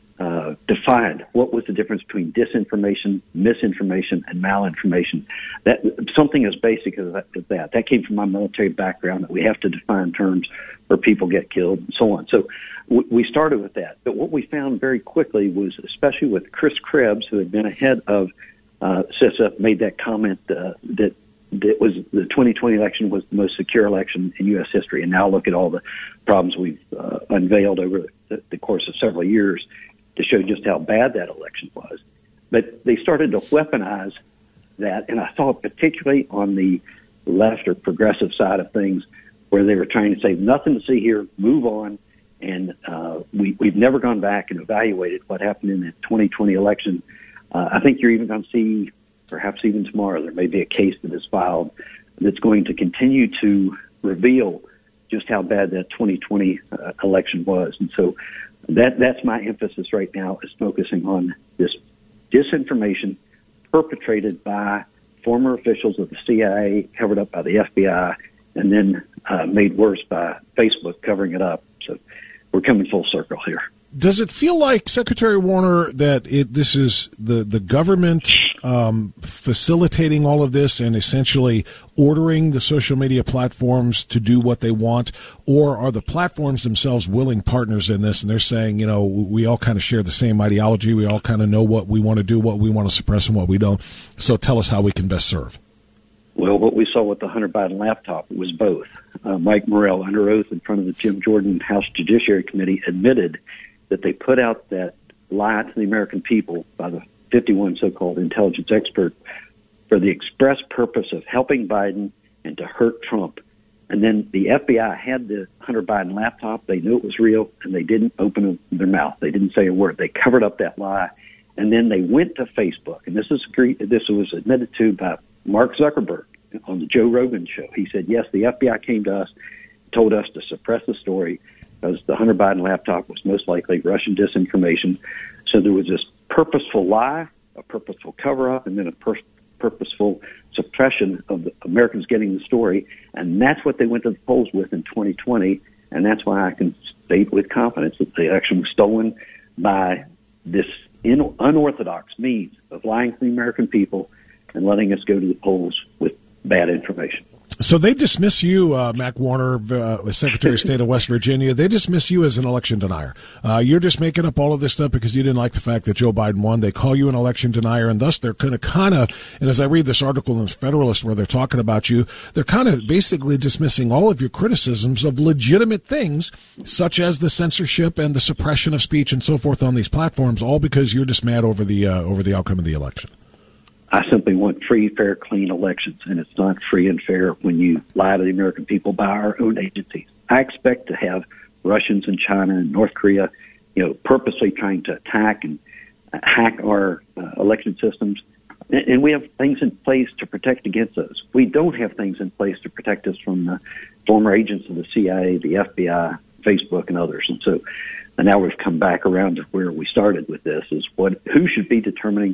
defined what was the difference between disinformation, misinformation, and malinformation. That something as basic as that. That came from my military background, that we have to define terms where people get killed and so on. So we started with that. But what we found very quickly was, especially with Chris Krebs, who had been ahead of CISA, made that comment that was the 2020 election was the most secure election in U.S. history. And now look at all the problems we've unveiled over the course of several years to show just how bad that election was. But they started to weaponize that, and I saw it particularly on the left or progressive side of things, where they were trying to say nothing to see here, move on, and we've never gone back and evaluated what happened in the 2020 election. I think you're even going to see, perhaps even tomorrow, there may be a case that is filed that's going to continue to reveal just how bad that 2020 election was. And so that's my emphasis right now, is focusing on this disinformation perpetrated by former officials of the CIA, covered up by the FBI, and then made worse by Facebook covering it up. So we're coming full circle here. Does it feel like, Secretary Warner, that this is the government facilitating all of this and essentially ordering the social media platforms to do what they want, or are the platforms themselves willing partners in this, and they're saying, we all kind of share the same ideology, we all kind of know what we want to do, what we want to suppress, and what we don't, so tell us how we can best serve? Well, what we saw with the Hunter Biden laptop was both. Mike Morrell, under oath in front of the Jim Jordan House Judiciary Committee, admitted that they put out that lie to the American people by the 51 so-called intelligence expert for the express purpose of helping Biden and to hurt Trump. And then the FBI had the Hunter Biden laptop. They knew it was real, and they didn't open their mouth. They didn't say a word. They covered up that lie. And then they went to Facebook, and this was admitted to by Mark Zuckerberg on the Joe Rogan show. He said, yes, the FBI came to us, told us to suppress the story because the Hunter Biden laptop was most likely Russian disinformation. So there was this purposeful lie, a purposeful cover-up, and then a purposeful suppression of the Americans getting the story. And that's what they went to the polls with in 2020. And that's why I can state with confidence that the election was stolen by this unorthodox means of lying to the American people and letting us go to the polls with bad information. So they dismiss you, Mac Warner, Secretary of State of West Virginia. They dismiss you as an election denier. You're just making up all of this stuff because you didn't like the fact that Joe Biden won. They call you an election denier, and thus they're going to and as I read this article in Federalist where they're talking about you, they're kind of basically dismissing all of your criticisms of legitimate things, such as the censorship and the suppression of speech and so forth on these platforms, all because you're just mad over the outcome of the election. I simply want free, fair, clean elections, and it's not free and fair when you lie to the American people by our own agencies. I expect to have Russians and China and North Korea, purposely trying to attack and hack our election systems, and we have things in place to protect against those. We don't have things in place to protect us from the former agents of the CIA, the FBI, Facebook, and others. And so now we've come back around to where we started with this, is who should be determining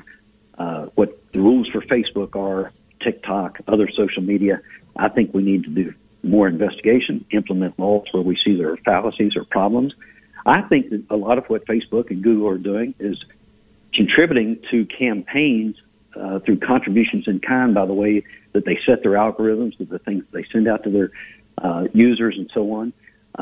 what the rules for Facebook are, TikTok, other social media. I think we need to do more investigation, implement laws where we see there are fallacies or problems. I think that a lot of what Facebook and Google are doing is contributing to campaigns through contributions in kind by the way that they set their algorithms, the things they send out to their users and so on.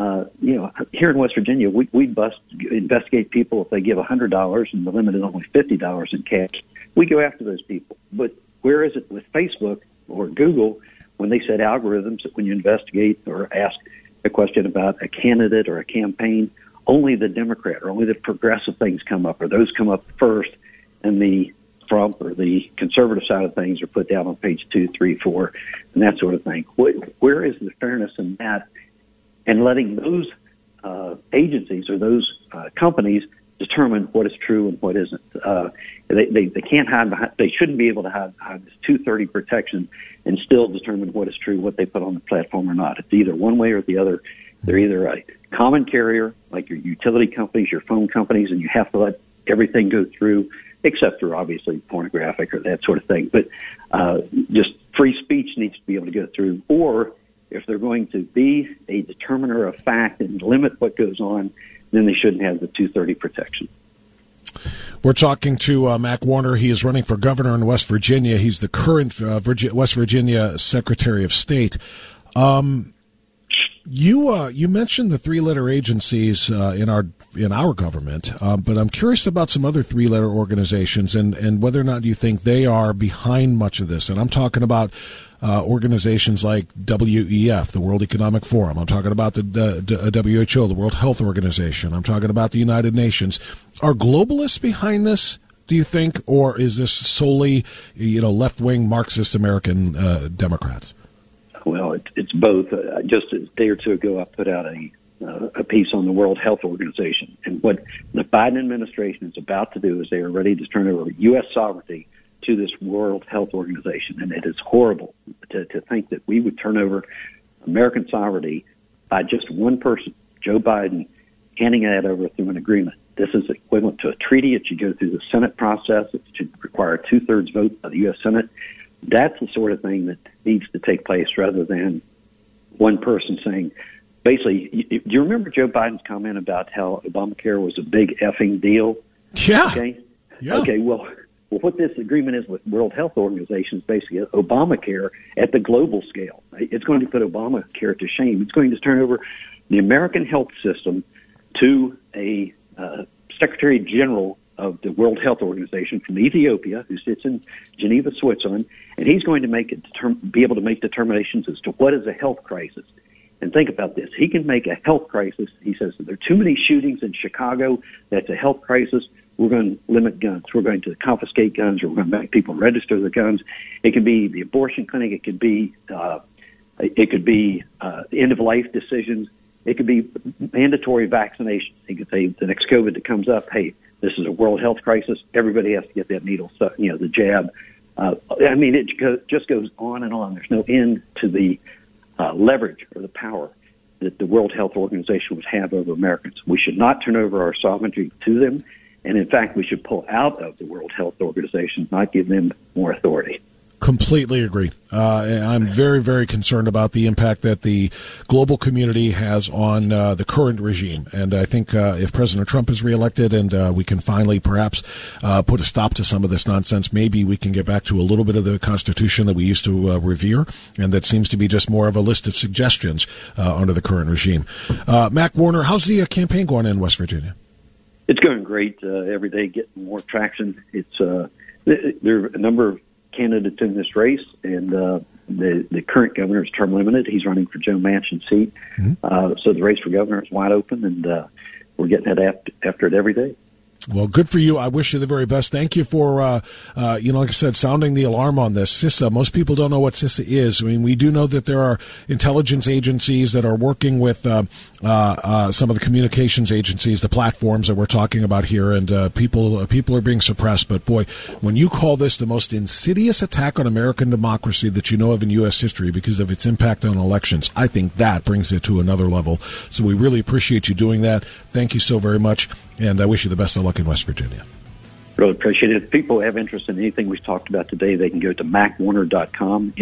Here in West Virginia, we investigate people if they give $100 and the limit is only $50 in cash. We go after those people. But where is it with Facebook or Google when they set algorithms that when you investigate or ask a question about a candidate or a campaign, only the Democrat or only the progressive things come up, or those come up first, and the Trump or the conservative side of things are put down on page 2, 3, 4, and that sort of thing. Where is the fairness in that? And letting those agencies or those companies determine what is true and what isn't. They can't hide behind. They shouldn't be able to hide behind this 230 protection and still determine what is true, what they put on the platform or not. It's either one way or the other. They're either a common carrier, like your utility companies, your phone companies, and you have to let everything go through, except for obviously pornographic or that sort of thing. But just free speech needs to be able to go through. Or if they're going to be a determiner of fact and limit what goes on, then they shouldn't have the 230 protection. We're talking to Mac Warner. He is running for governor in West Virginia. He's the current West Virginia Secretary of State. You mentioned the three-letter agencies in our government, but I'm curious about some other three-letter organizations and whether or not you think they are behind much of this. And I'm talking about organizations like WEF, the World Economic Forum. I'm talking about the WHO, the World Health Organization. I'm talking about the United Nations. Are globalists behind this? do you think, or is this solely, left-wing Marxist American Democrats? Well, it's both. Just a day or two ago, I put out a piece on the World Health Organization, and what the Biden administration is about to do is they are ready to turn over U.S. sovereignty to this World Health Organization, and it is horrible to think that we would turn over American sovereignty by just one person, Joe Biden, handing that over through an agreement. This is equivalent to a treaty. It should go through the Senate process. It should require a 2/3 vote by the U.S. Senate. That's the sort of thing that needs to take place rather than one person saying, basically, do you remember Joe Biden's comment about how Obamacare was a big effing deal? Yeah. Okay. Yeah. Okay. Well, what this agreement is with World Health Organization is basically Obamacare at the global scale. It's going to put Obamacare to shame. It's going to turn over the American health system to a Secretary General of the World Health Organization from Ethiopia, who sits in Geneva, Switzerland, and he's going to be able to make determinations as to what is a health crisis. And think about this. He can make a health crisis. He says that there are too many shootings in Chicago. That's a health crisis. We're going to limit guns. We're going to confiscate guns. We're going to make people register their guns. It could be the abortion clinic. It could be end-of-life decisions. It could be mandatory vaccinations. He could say the next COVID that comes up, hey, this is a world health crisis. Everybody has to get that needle, the jab. It just goes on and on. There's no end to the leverage or the power that the World Health Organization would have over Americans. We should not turn over our sovereignty to them. And in fact, we should pull out of the World Health Organization, not give them more authority. Completely agree. I'm very, very concerned about the impact that the global community has on the current regime. And I think if President Trump is reelected and we can finally perhaps put a stop to some of this nonsense, maybe we can get back to a little bit of the Constitution that we used to revere, and that seems to be just more of a list of suggestions under the current regime. Mac Warner, how's the campaign going in West Virginia? It's going great. Every day getting more traction. It's there are a number of candidates in this race, and the current governor is term limited. He's running for Joe Manchin's seat. Mm-hmm. So the race for governor is wide open, and we're getting after it every day. Well, good for you. I wish you the very best. Thank you for, like I said, sounding the alarm on this. CISA, most people don't know what CISA is. I mean, we do know that there are intelligence agencies that are working with some of the communications agencies, the platforms that we're talking about here, and people are being suppressed. But, boy, when you call this the most insidious attack on American democracy that you know of in U.S. history because of its impact on elections, I think that brings it to another level. So we really appreciate you doing that. Thank you so very much. And I wish you the best of luck in West Virginia. Really appreciate it. If people have interest in anything we've talked about today, they can go to macwarner.com,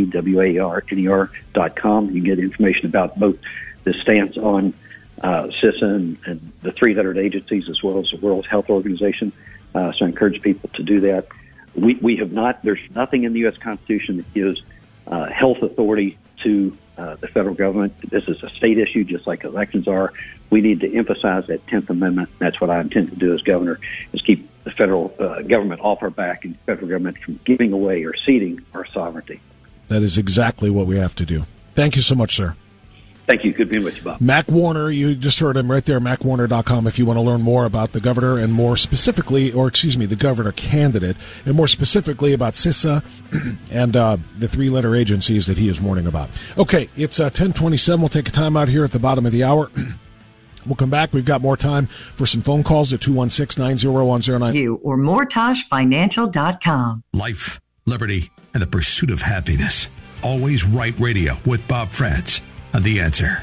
MACWARNER.com. You can get information about both the stance on CISA and the 300 agencies as well as the World Health Organization. So I encourage people to do that. We have not, there's nothing in the U.S. Constitution that gives health authority to the federal government. This is a state issue, just like elections are. We need to emphasize that 10th Amendment. That's what I intend to do as governor, is keep the federal government off our back and the federal government from giving away or ceding our sovereignty. That is exactly what we have to do. Thank you so much, sir. Thank you. Good being with you, Bob. Mac Warner, you just heard him right there, macwarner.com, if you want to learn more about the governor and more specifically, the governor candidate, and more specifically about CISA and the three-letter agencies that he is warning about. Okay, it's 10:27. We'll take a time out here at the bottom of the hour. We'll come back. We've got more time for some phone calls at 216-90109. You or MoreToshFinancial.com. Life, liberty, and the pursuit of happiness. Always Right Radio with Bob Frantz on The Answer.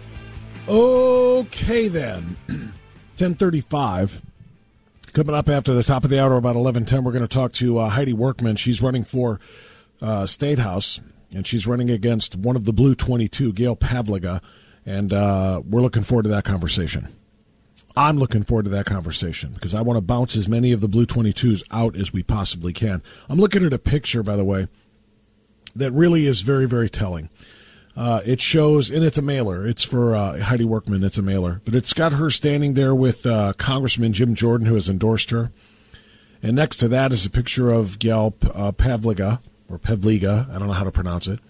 Okay, then. 10:35. Coming up after the top of the hour, about 11:10, we're going to talk to Heidi Workman. She's running for State House, and she's running against one of the Blue 22, Gail Pavliga. And we're looking forward to that conversation. I'm looking forward to that conversation because I want to bounce as many of the Blue 22s out as we possibly can. I'm looking at a picture, by the way, that really is very, very telling. It shows, and it's a mailer. It's for Heidi Workman. It's a mailer. But it's got her standing there with Congressman Jim Jordan, who has endorsed her. And next to that is a picture of Gail Pavliga, or Pavliga, I don't know how to pronounce it,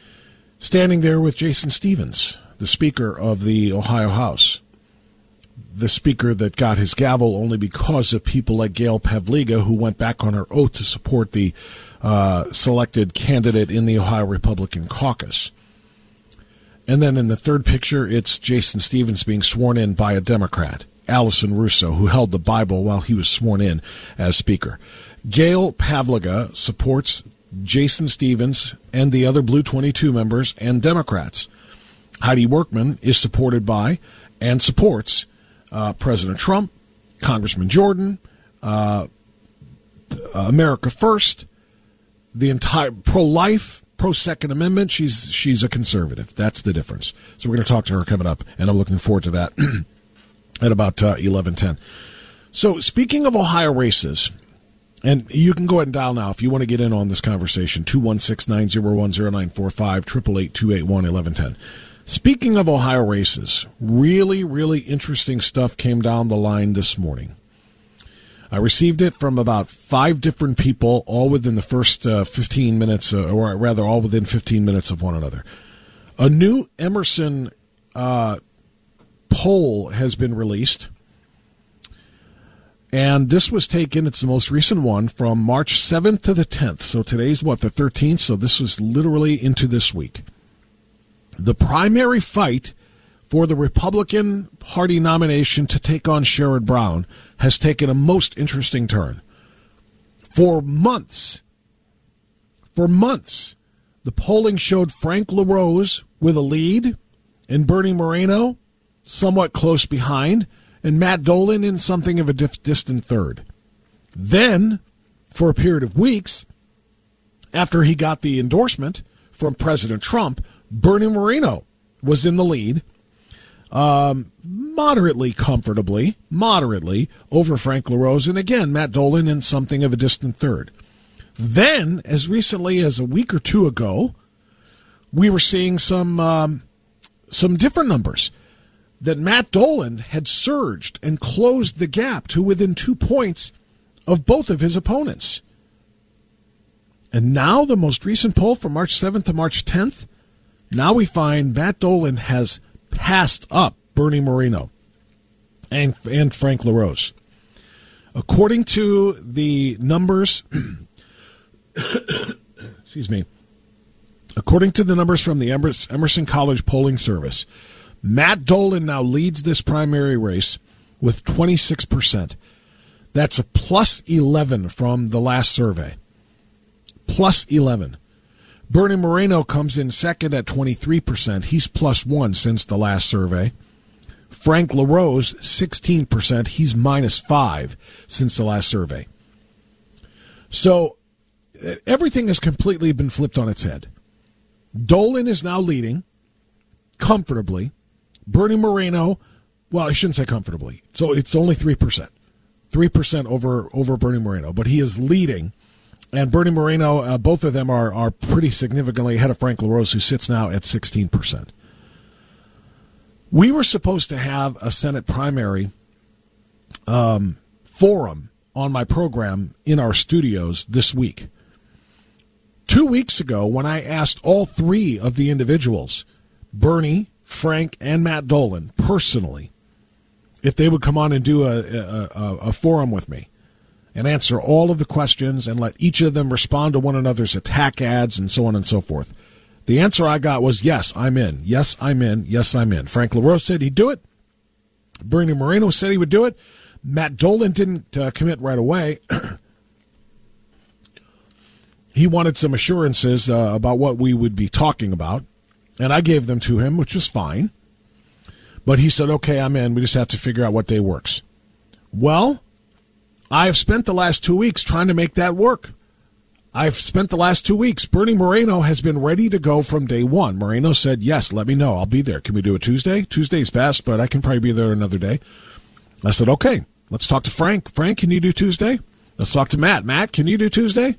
standing there with Jason Stevens, the Speaker of the Ohio House. the speaker that got his gavel only because of people like Gail Pavliga, who went back on her oath to support the selected candidate in the Ohio Republican caucus. And then in the third picture, it's Jason Stevens being sworn in by a Democrat, Allison Russo, who held the Bible while he was sworn in as Speaker. Gail Pavliga supports Jason Stevens and the other Blue 22 members and Democrats. Heidi Workman is supported by and supports President Trump, Congressman Jordan, America First, the entire pro-life, pro-Second Amendment. She's a conservative. That's the difference. So we're going to talk to her coming up, and I'm looking forward to that at about 11:10. So speaking of Ohio races, and you can go ahead and dial now if you want to get in on this conversation, 216-901-0945, 888-281-1110. Speaking of Ohio races, really, really interesting stuff came down the line this morning. I received it from about 5 different people, all within the first 15 minutes, or rather all within 15 minutes of one another. A new Emerson poll has been released, and this was taken, it's the most recent one, from March 7th to the 10th. So today's, the 13th? So this was literally into this week. The primary fight for the Republican Party nomination to take on Sherrod Brown has taken a most interesting turn. For months, the polling showed Frank LaRose with a lead and Bernie Moreno somewhat close behind, and Matt Dolan in something of a distant third. Then, for a period of weeks, after he got the endorsement from President Trump, Bernie Moreno was in the lead, moderately over Frank LaRose, and again, Matt Dolan in something of a distant third. Then, as recently as a week or two ago, we were seeing some different numbers, that Matt Dolan had surged and closed the gap to within 2 points of both of his opponents. And now the most recent poll from March 7th to March 10th, now we find Matt Dolan has passed up Bernie Moreno and Frank LaRose. According to the numbers, according to the numbers from the Emerson College Polling Service, Matt Dolan now leads this primary race with 26%. That's a plus 11 from the last survey. Plus 11. Bernie Moreno comes in second at 23%. He's plus 1 since the last survey. Frank LaRose, 16%. He's minus 5 since the last survey. So everything has completely been flipped on its head. Dolan is now leading comfortably. Bernie Moreno, well, I shouldn't say comfortably. So it's only 3%. 3% over Bernie Moreno, but he is leading. And Bernie Moreno, both of them are pretty significantly ahead of Frank LaRose, who sits now at 16%. We were supposed to have a Senate primary forum on my program in our studios this week. 2 weeks ago, when I asked all 3 of the individuals, Bernie, Frank, and Matt Dolan, personally, if they would come on and do a forum with me and answer all of the questions and let each of them respond to one another's attack ads and so on and so forth. The answer I got was, yes, I'm in. Yes, I'm in. Yes, I'm in. Frank LaRose said he'd do it. Bernie Moreno said he would do it. Matt Dolan didn't commit right away. He wanted some assurances about what we would be talking about, and I gave them to him, which was fine. But he said, okay, I'm in. We just have to figure out what day works. Well, I have spent the last 2 weeks trying to make that work. I've spent the last 2 weeks. Bernie Moreno has been ready to go from day one. Moreno said, yes, let me know. I'll be there. Can we do it Tuesday? Tuesday's best, but I can probably be there another day. I said, okay, let's talk to Frank. Frank, can you do Tuesday? Let's talk to Matt. Matt, can you do Tuesday?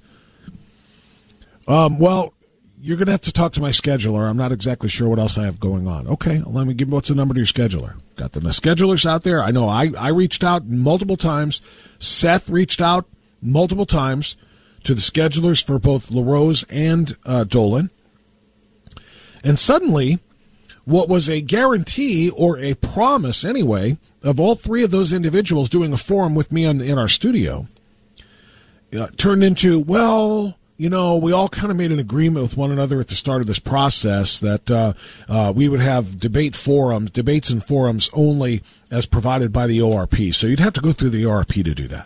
Well, you're going to have to talk to my scheduler. I'm not exactly sure what else I have going on. Okay, let me give me what's the number to your scheduler. Got the schedulers out there. I know I reached out multiple times. Seth reached out multiple times to the schedulers for both LaRose and Dolan. And suddenly, what was a guarantee, or a promise anyway, of all three of those individuals doing a forum with me in our studio, turned into, well, you know, we all kind of made an agreement with one another at the start of this process that we would have debates and forums only as provided by the ORP. So you'd have to go through the ORP to do that.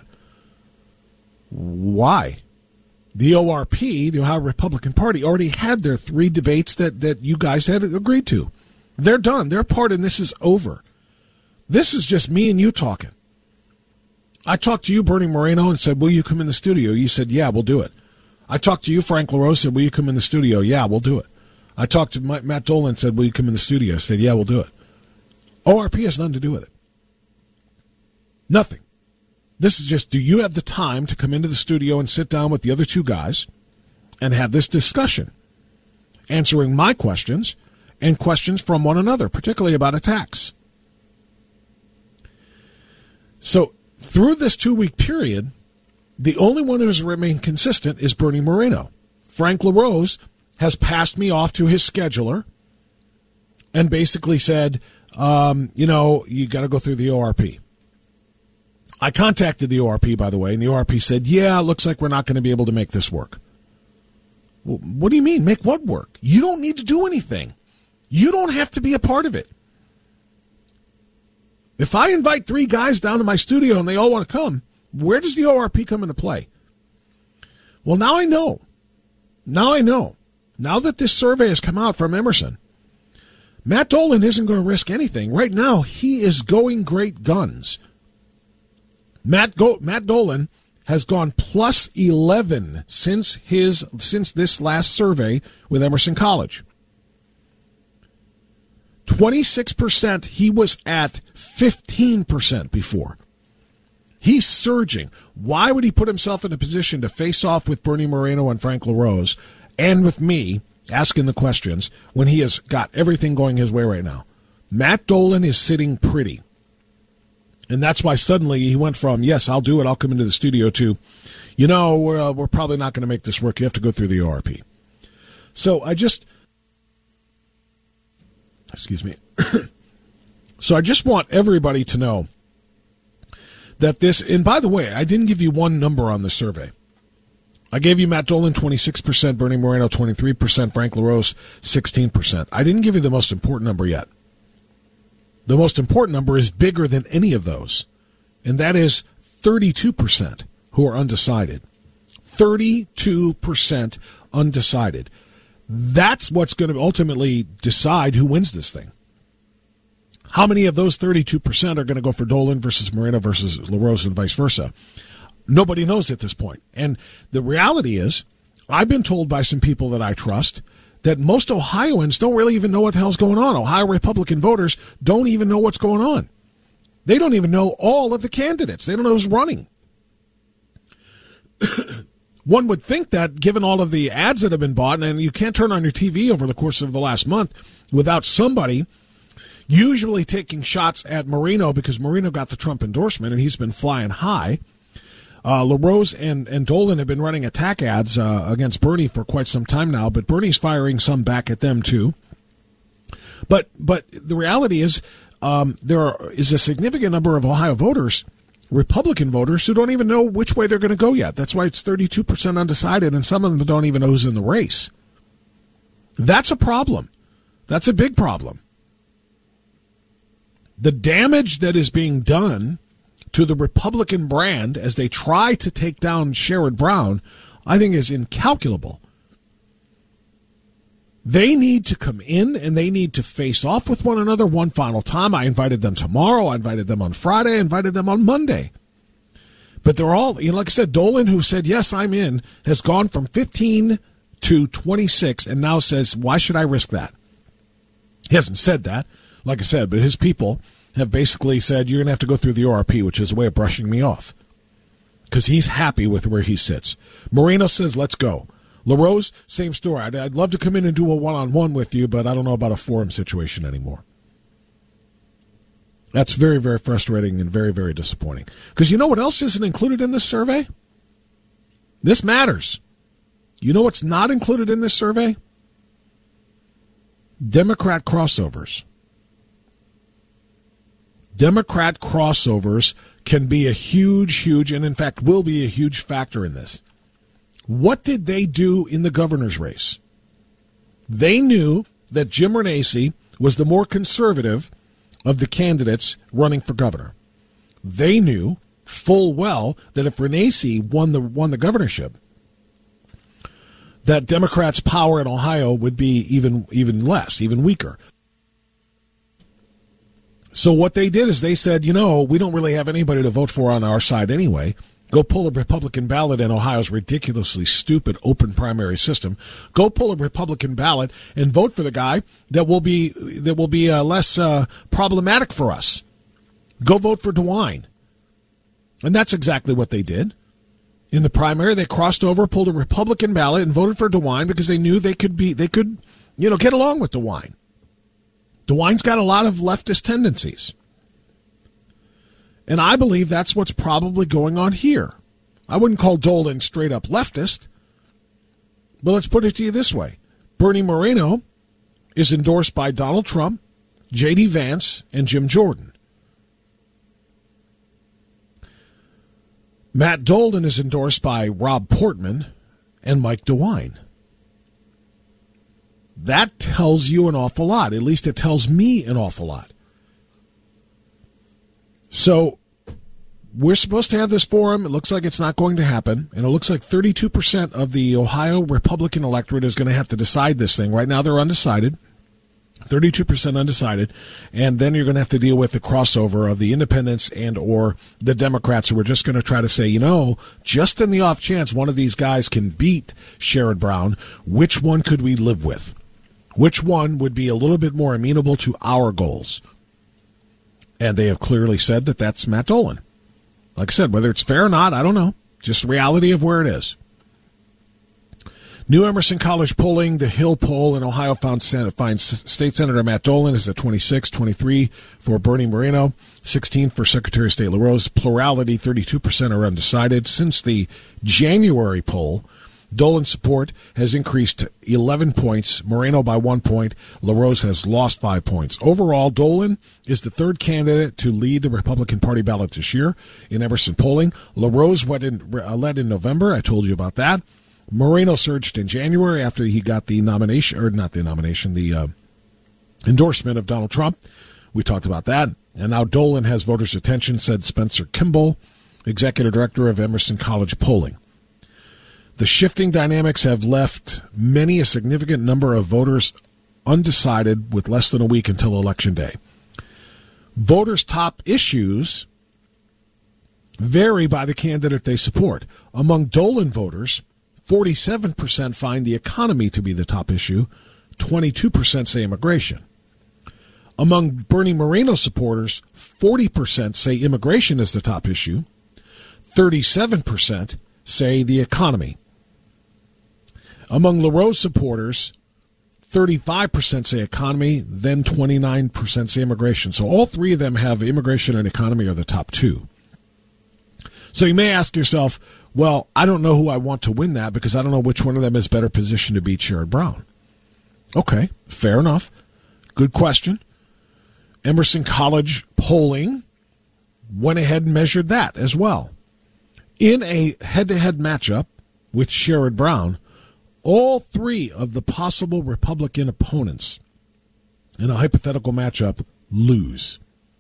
Why? The ORP, the Ohio Republican Party, already had their 3 debates that you guys had agreed to. They're done. Their part in this is over. This is just me and you talking. I talked to you, Bernie Moreno, and said, will you come in the studio? You said, yeah, we'll do it. I talked to you, Frank LaRose, said, will you come in the studio? Yeah, we'll do it. I talked to Matt Dolan and said, will you come in the studio? I said, yeah, we'll do it. ORP has nothing to do with it. Nothing. This is just, do you have the time to come into the studio and sit down with the other 2 guys and have this discussion, answering my questions and questions from one another, particularly about attacks. So through this 2-week period, the only one who has remained consistent is Bernie Moreno. Frank LaRose has passed me off to his scheduler and basically said, you know, you got to go through the ORP. I contacted the ORP, by the way, and the ORP said, yeah, it looks like we're not going to be able to make this work. Well, what do you mean? Make what work? You don't need to do anything. You don't have to be a part of it. If I invite 3 guys down to my studio and they all want to come, where does the ORP come into play? Well, now I know. Now I know. Now that this survey has come out from Emerson, Matt Dolan isn't going to risk anything. Right now, he is going great guns. Matt Dolan has gone plus 11 since this last survey with Emerson College. 26%, he was at 15% before. He's surging. Why would he put himself in a position to face off with Bernie Moreno and Frank LaRose and with me asking the questions when he has got everything going his way right now? Matt Dolan is sitting pretty. And that's why suddenly he went from, yes, I'll do it, I'll come into the studio, to, you know, we're probably not going to make this work. You have to go through the ORP. So excuse me. So I just want everybody to know that this, and by the way, I didn't give you one number on the survey. I gave you Matt Dolan 26%, Bernie Moreno 23%, Frank LaRose 16%. I didn't give you the most important number yet. The most important number is bigger than any of those, and that is 32% who are undecided. 32% undecided. That's what's going to ultimately decide who wins this thing. How many of those 32% are going to go for Dolan versus Moreno versus LaRose and vice versa? Nobody knows at this point. And the reality is, I've been told by some people that I trust that most Ohioans don't really even know what the hell's going on. Ohio Republican voters don't even know what's going on. They don't even know all of the candidates. They don't know who's running. One would think that, given all of the ads that have been bought, and you can't turn on your TV over the course of the last month without somebody usually taking shots at Moreno, because Moreno got the Trump endorsement and he's been flying high. LaRose and Dolan have been running attack ads against Bernie for quite some time now, but Bernie's firing some back at them too. But the reality is there is a significant number of Ohio voters, Republican voters, who don't even know which way they're going to go yet. That's why it's 32% undecided, and some of them don't even know who's in the race. That's a problem. That's a big problem. The damage that is being done to the Republican brand as they try to take down Sherrod Brown, I think, is incalculable. They need to come in and they need to face off with one another one final time. I invited them tomorrow. I invited them on Friday. I invited them on Monday. But they're all, like I said, Dolan, who said, yes, I'm in, has gone from 15 to 26 and now says, why should I risk that? He hasn't said that, like I said, but his people have basically said, you're going to have to go through the ORP, which is a way of brushing me off, because he's happy with where he sits. Moreno says, let's go. LaRose, same story. I'd love to come in and do a one-on-one with you, but I don't know about a forum situation anymore. That's very, very frustrating and very, very disappointing. Because you know what else isn't included in this survey? This matters. You know what's not included in this survey? Democrat crossovers. Democrat crossovers can be a huge, and in fact will be a huge factor in this. What did they do in the governor's race? They knew that Jim Renacci was the more conservative of the candidates running for governor. They knew full well that if Renacci won the governorship, that Democrats' power in Ohio would be even less, even weaker. So what they did is they said, we don't really have anybody to vote for on our side anyway. Go pull a Republican ballot in Ohio's ridiculously stupid open primary system. Go pull a Republican ballot and vote for the guy that will be less problematic for us. Go vote for DeWine. And that's exactly what they did. In the primary, they crossed over, pulled a Republican ballot, and voted for DeWine because they knew they could get along with DeWine. DeWine's got a lot of leftist tendencies. And I believe that's what's probably going on here. I wouldn't call Dolan straight up leftist, but let's put it to you this way. Bernie Moreno is endorsed by Donald Trump, J.D. Vance, and Jim Jordan. Matt Dolan is endorsed by Rob Portman and Mike DeWine. That tells you an awful lot. At least it tells me an awful lot. So we're supposed to have this forum. It looks like it's not going to happen. And it looks like 32% of the Ohio Republican electorate is going to have to decide this thing. Right now they're undecided. 32% undecided, and then you're going to have to deal with the crossover of the independents and or the Democrats who are just going to try to say, just in the off chance one of these guys can beat Sherrod Brown, which one could we live with? Which one would be a little bit more amenable to our goals? And they have clearly said that that's Matt Dolan. Like I said, whether it's fair or not, I don't know. Just the reality of where it is. New Emerson College polling, the Hill poll in Ohio finds State Senator Matt Dolan is at 26, 23 for Bernie Moreno, 16 for Secretary of State LaRose. Plurality, 32% are undecided. Since the January poll, Dolan's support has increased 11 points, Moreno by 1 point, LaRose has lost 5 points. Overall, Dolan is the third candidate to lead the Republican Party ballot this year in Emerson polling. LaRose led in November, I told you about that. Moreno surged in January after he got the endorsement of Donald Trump. We talked about that. And now Dolan has voters' attention, said Spencer Kimball, executive director of Emerson College Polling. The shifting dynamics have left many a significant number of voters undecided with less than a week until Election Day. Voters' top issues vary by the candidate they support. Among Dolan voters, 47% find the economy to be the top issue. 22% say immigration. Among Bernie Moreno supporters, 40% say immigration is the top issue. 37% say the economy. Among LaRose supporters, 35% say economy, then 29% say immigration. So all three of them have immigration and economy are the top two. So you may ask yourself, well, I don't know who I want to win that because I don't know which one of them is better positioned to beat Sherrod Brown. Okay, fair enough. Good question. Emerson College polling went ahead and measured that as well. In a head-to-head matchup with Sherrod Brown, all three of the possible Republican opponents in a hypothetical matchup lose.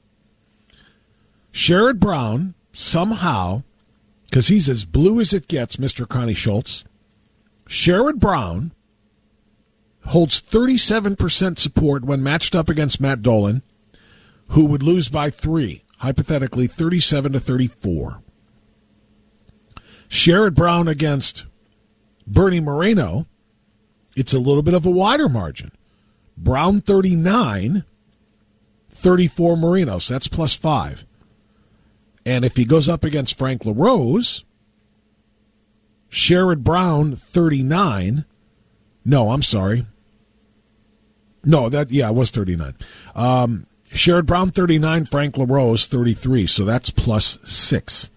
Sherrod Brown somehow, because he's as blue as it gets, Mr. Connie Schultz, Sherrod Brown holds 37% support when matched up against Matt Dolan, who would lose by 3, hypothetically 37-34. Sherrod Brown against Bernie Moreno, it's a little bit of a wider margin. Brown 39, 34 Moreno, so that's plus 5. And if he goes up against Frank LaRose, Sherrod Brown 39. No, I'm sorry. No, it was 39. Sherrod Brown 39, Frank LaRose 33. So that's plus 6.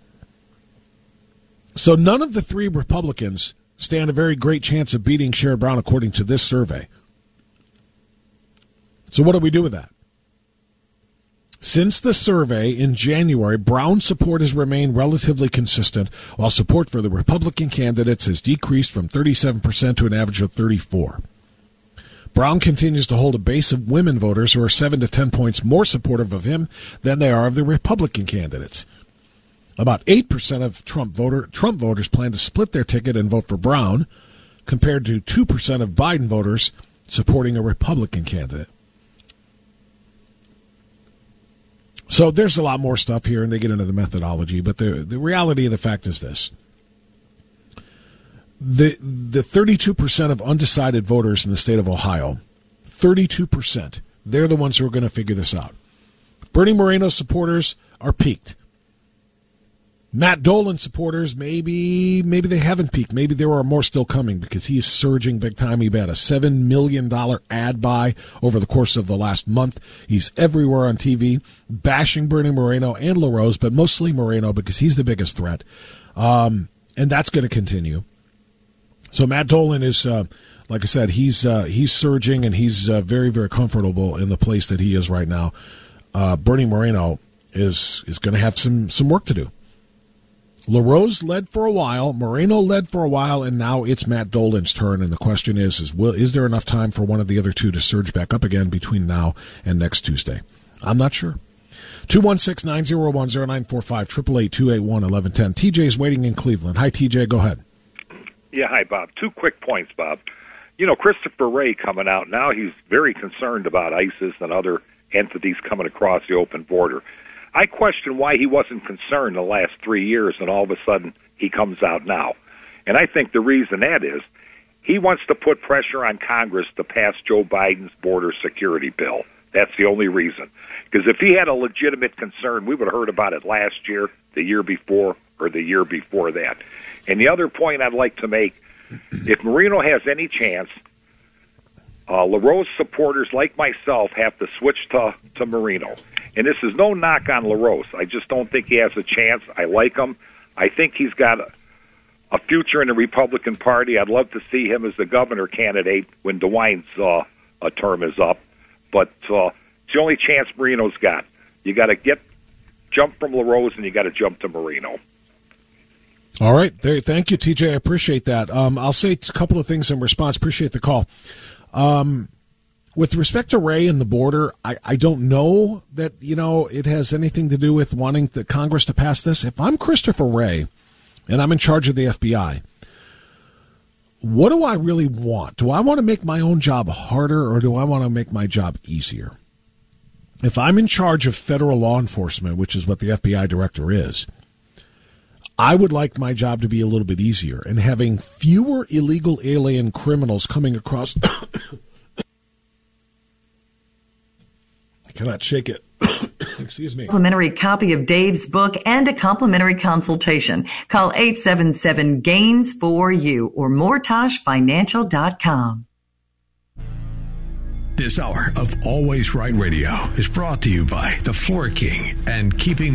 So none of the three Republicans stand a very great chance of beating Sherrod Brown according to this survey. So what do we do with that? Since the survey in January, Brown support has remained relatively consistent, while support for the Republican candidates has decreased from 37% to an average of 34%. Brown continues to hold a base of women voters who are 7 to 10 points more supportive of him than they are of the Republican candidates. About 8% of Trump voters plan to split their ticket and vote for Brown, compared to 2% of Biden voters supporting a Republican candidate. So there's a lot more stuff here, and they get into the methodology, but the reality of the fact is this. The 32% of undecided voters in the state of Ohio, 32%, they're the ones who are going to figure this out. Bernie Moreno supporters are peaked. Matt Dolan supporters, maybe they haven't peaked. Maybe there are more still coming because he is surging big time. He had a $7 million ad buy over the course of the last month. He's everywhere on TV, bashing Bernie Moreno and LaRose, but mostly Moreno because he's the biggest threat. And that's going to continue. So Matt Dolan is, like I said, he's surging and he's very, very comfortable in the place that he is right now. Bernie Moreno is going to have some work to do. LaRose led for a while, Moreno led for a while, and now it's Matt Dolan's turn. And the question is there enough time for one of the other two to surge back up again between now and next Tuesday? I'm not sure. 216-901-0945, 888-281-1110. TJ's waiting in Cleveland. Hi, TJ. Go ahead. Yeah, hi, Bob. 2 quick points, Bob. You know, Christopher Wray coming out now, he's very concerned about ISIS and other entities coming across the open border. I question why he wasn't concerned the last 3 years, and all of a sudden he comes out now. And I think the reason that is he wants to put pressure on Congress to pass Joe Biden's border security bill. That's the only reason. Because if he had a legitimate concern, we would have heard about it last year, the year before, or the year before that. And the other point I'd like to make, if Moreno has any chance, LaRose supporters like myself have to switch to Moreno. And this is no knock on LaRose. I just don't think he has a chance. I like him. I think he's got a future in the Republican Party. I'd love to see him as the governor candidate when DeWine's term is up. But it's the only chance Moreno's got. You got to jump from LaRose, and you got to jump to Moreno. All right. Thank you, TJ. I appreciate that. I'll say a couple of things in response. Appreciate the call. With respect to Wray and the border, I don't know that, it has anything to do with wanting the Congress to pass this. If I'm Christopher Wray and I'm in charge of the FBI, what do I really want? Do I want to make my own job harder, or do I want to make my job easier? If I'm in charge of federal law enforcement, which is what the FBI director is, I would like my job to be a little bit easier, and having fewer illegal alien criminals coming across. I cannot shake it. Excuse me. Complimentary copy of Dave's book and a complimentary consultation. Call 877-GAINS-4U or MortashFinancial.com. This hour of Always Right Radio is brought to you by The Floor King and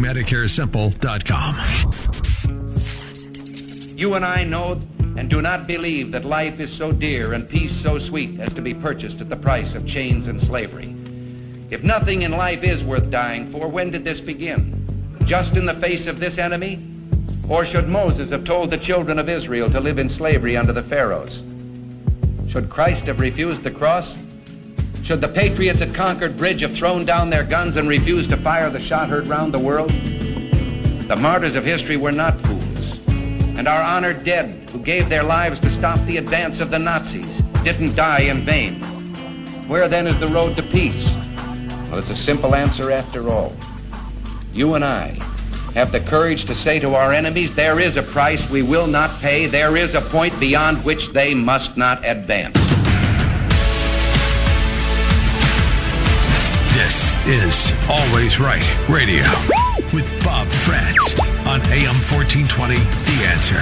KeepingMedicareSimple.com. You and I know and do not believe that life is so dear and peace so sweet as to be purchased at the price of chains and slavery. If nothing in life is worth dying for, when did this begin? Just in the face of this enemy? Or should Moses have told the children of Israel to live in slavery under the Pharaohs? Should Christ have refused the cross? Should the patriots at Concord Bridge have thrown down their guns and refused to fire the shot heard round the world? The martyrs of history were not fools. And our honored dead, who gave their lives to stop the advance of the Nazis, didn't die in vain. Where then is the road to peace? Well, it's a simple answer after all. You and I have the courage to say to our enemies, there is a price we will not pay. There is a point beyond which they must not advance. This is Always Right Radio with Bob Frantz on AM 1420, The Answer.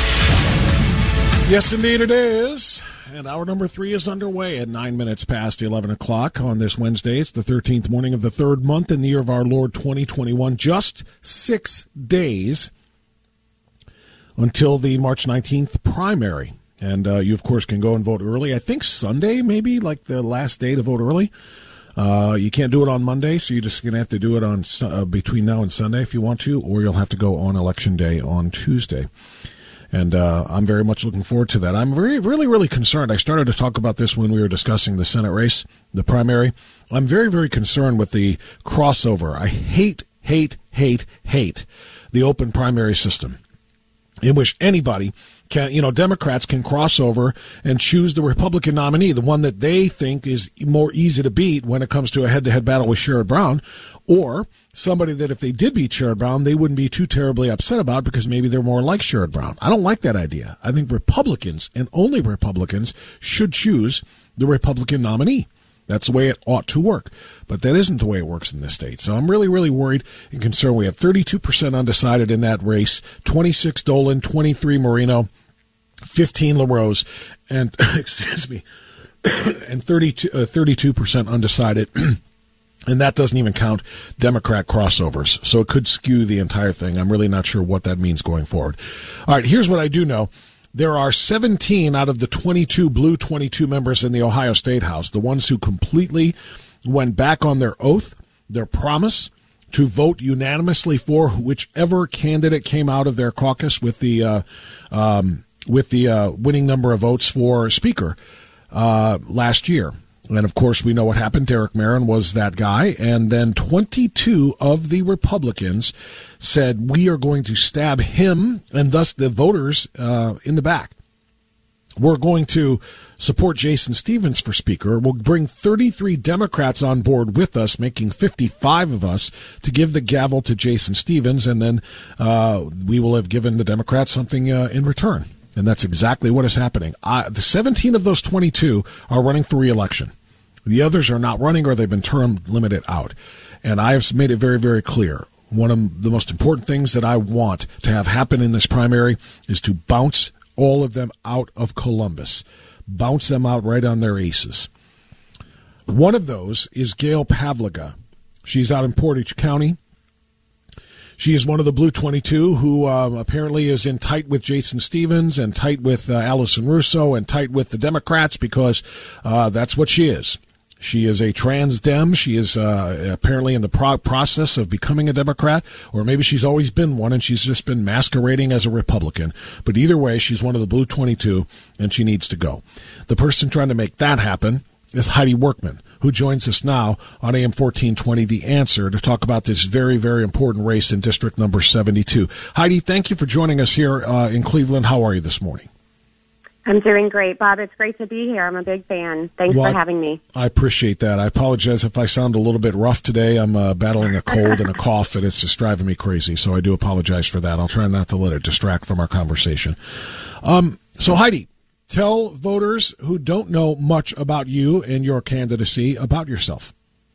Yes, indeed it is. And hour number 3 is underway at 9 minutes past 11 o'clock on this Wednesday. It's the 13th morning of the 3rd month in the year of our Lord 2021. Just 6 days until the March 19th primary. And you, of course, can go and vote early. I think Sunday, maybe, like the last day to vote early. You can't do it on Monday, so you're just going to have to do it on between now and Sunday if you want to, or you'll have to go on Election Day on Tuesday. And I'm very much looking forward to that. I'm really concerned. I started to talk about this when we were discussing the Senate race, the primary. I'm very concerned with the crossover. I hate the open primary system in which anybody can, Democrats can cross over and choose the Republican nominee, the one that they think is more easy to beat when it comes to a head-to-head battle with Sherrod Brown, or somebody that if they did beat Sherrod Brown, they wouldn't be too terribly upset about because maybe they're more like Sherrod Brown. I don't like that idea. I think Republicans, and only Republicans, should choose the Republican nominee. That's the way it ought to work. But that isn't the way it works in this state. So I'm really worried and concerned. We have 32% undecided in that race, 26 Dolan, 23 Marino, 15 LaRose, and, excuse me, and 32% undecided. And that doesn't even count Democrat crossovers. So it could skew the entire thing. I'm really not sure what that means going forward. All right, here's what I do know. There are 17 out of the 22 blue 22 members in the Ohio State House, the ones who completely went back on their oath, their promise to vote unanimously for whichever candidate came out of their caucus with the winning number of votes for Speaker last year. And, of course, we know what happened. Derek Marin was that guy. And then 22 of the Republicans said, we are going to stab him and thus the voters in the back. We're going to support Jason Stephens for Speaker. We'll bring 33 Democrats on board with us, making 55 of us, to give the gavel to Jason Stephens. And then we will have given the Democrats something in return. And that's exactly what is happening. The 17 of those 22 are running for re-election. The others are not running, or they've been term limited out. And I have made it very clear. One of the most important things that I want to have happen in this primary is to bounce all of them out of Columbus. Bounce them out right on their aces. One of those is Gail Pavliga. She's out in Portage County. She is one of the Blue 22 who apparently is in tight with Jason Stephens and tight with Allison Russo and tight with the Democrats because that's what she is. She is a trans Dem. She is apparently in the process of becoming a Democrat, or maybe she's always been one and she's just been masquerading as a Republican. But either way, she's one of the Blue 22 and she needs to go. The person trying to make that happen is Heidi Workman, who joins us now on AM 1420, The Answer, to talk about this very important race in District Number 72. Heidi, thank you for joining us here in Cleveland. How are you this morning? I'm doing great, Bob. It's great to be here. I'm a big fan. Thanks for having me. I appreciate that. I apologize if I sound a little bit rough today. I'm battling a cold and a cough, and it's just driving me crazy, so I do apologize for that. I'll try not to let it distract from our conversation. So, Heidi, tell voters who don't know much about you and your candidacy about yourself.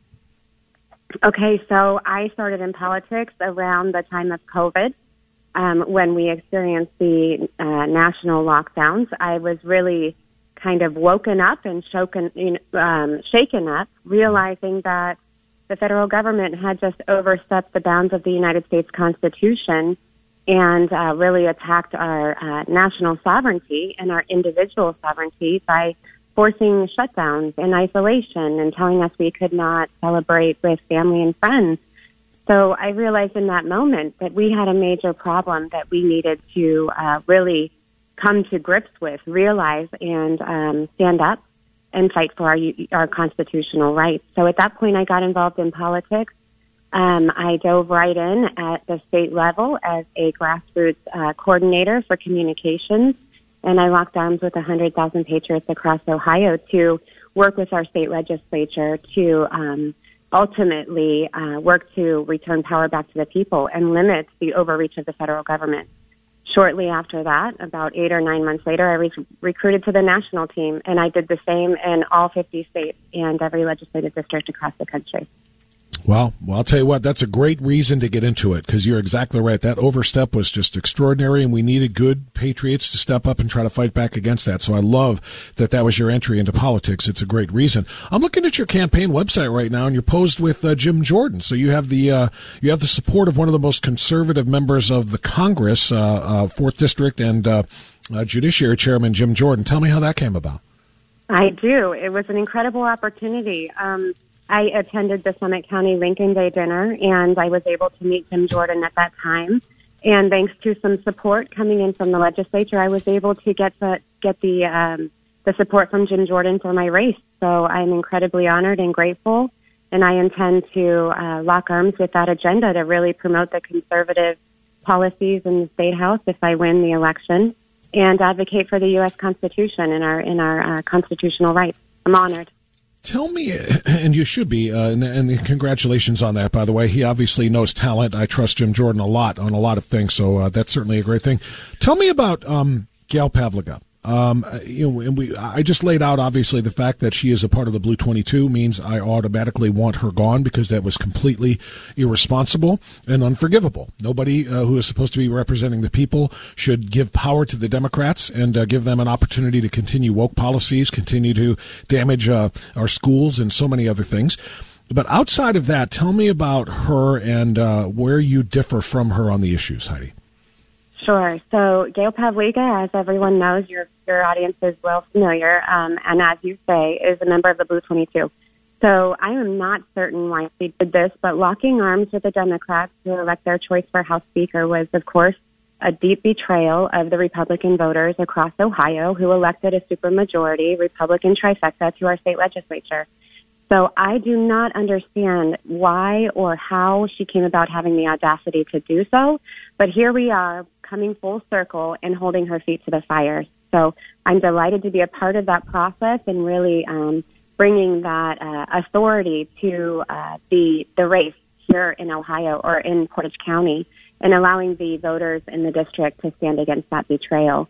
Okay, so I started in politics around the time of COVID. When we experienced the national lockdowns, I was really kind of woken up and shaken up, realizing that the federal government had just overstepped the bounds of the United States Constitution and really attacked our national sovereignty and our individual sovereignty by forcing shutdowns and isolation and telling us we could not celebrate with family and friends. So I realized in that moment that we had a major problem that we needed to really come to grips with, realize, and stand up and fight for our constitutional rights. So at that point, I got involved in politics. I dove right in at the state level as a grassroots coordinator for communications, and I locked arms with 100,000 patriots across Ohio to work with our state legislature to ultimately work to return power back to the people and limit the overreach of the federal government. Shortly after that, about 8 or 9 months later, I was recruited to the national team, and I did the same in all 50 states and every legislative district across the country. Well, I'll tell you what, that's a great reason to get into it, because you're exactly right. That overstep was just extraordinary, and we needed good patriots to step up and try to fight back against that. So I love that was your entry into politics. It's a great reason. I'm looking at your campaign website right now, and you're posed with Jim Jordan. So you have the support of one of the most conservative members of the Congress, 4th District, and Judiciary Chairman Jim Jordan. Tell me how that came about. I do. It was an incredible opportunity. I attended the Summit County Lincoln Day dinner, and I was able to meet Jim Jordan at that time. And thanks to some support coming in from the legislature, I was able to get the support from Jim Jordan for my race. So I'm incredibly honored and grateful, and I intend to lock arms with that agenda to really promote the conservative policies in the State House if I win the election, and advocate for the U.S. Constitution and our constitutional rights. I'm honored. Tell me, and you should be, and congratulations on that, by the way. He obviously knows talent. I trust Jim Jordan a lot on a lot of things, so that's certainly a great thing. Tell me about Gail Pavliga. I just laid out, obviously, the fact that she is a part of the Blue 22 means I automatically want her gone because that was completely irresponsible and unforgivable. Nobody who is supposed to be representing the people should give power to the Democrats and give them an opportunity to continue woke policies, continue to damage our schools and so many other things. But outside of that, tell me about her and where you differ from her on the issues, Heidi. Sure. So Gail Pavliga, as everyone knows, your audience is well familiar, and as you say, is a member of the Blue 22. So I am not certain why she did this, but locking arms with the Democrats to elect their choice for House Speaker was, of course, a deep betrayal of the Republican voters across Ohio who elected a supermajority Republican trifecta to our state legislature. So I do not understand why or how she came about having the audacity to do so, but here we are coming full circle and holding her feet to the fire. So I'm delighted to be a part of that process and really bringing that authority to the race here in Ohio or in Portage County and allowing the voters in the district to stand against that betrayal.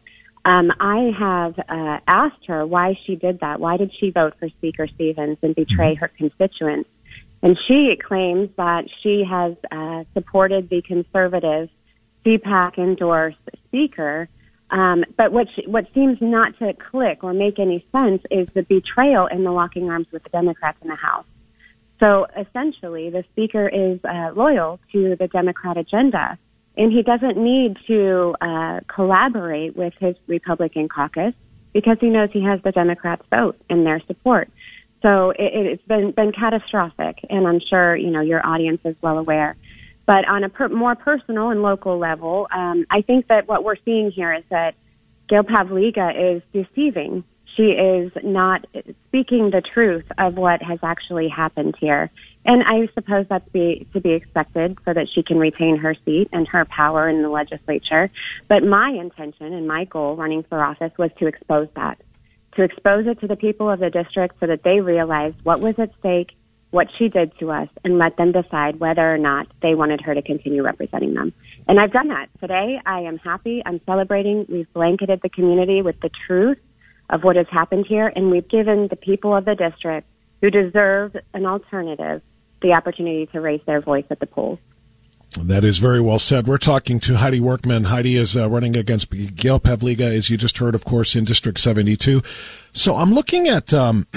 I have asked her why she did that. Why did she vote for Speaker Stevens and betray her constituents? And she claims that she has supported the conservative CPAC-endorsed speaker. But what seems not to click or make any sense is the betrayal in the locking arms with the Democrats in the House. So essentially, the speaker is loyal to the Democrat agenda, and he doesn't need to collaborate with his Republican caucus because he knows he has the Democrats' vote and their support. So it's been catastrophic, and I'm sure your audience is well aware. But on a more personal and local level, I think that what we're seeing here is that Gail Pavliga is deceiving. She is not speaking the truth of what has actually happened here. And I suppose that's to be expected so that she can retain her seat and her power in the legislature. But my intention and my goal running for office was to expose that, to expose it to the people of the district so that they realized what was at stake, what she did to us, and let them decide whether or not they wanted her to continue representing them. And I've done that. Today, I am happy. I'm celebrating. We've blanketed the community with the truth of what has happened here, and we've given the people of the district who deserve an alternative the opportunity to raise their voice at the polls. That is very well said. We're talking to Heidi Workman. Heidi is running against Gail Pavliga, as you just heard, of course, in District 72. So I'm looking at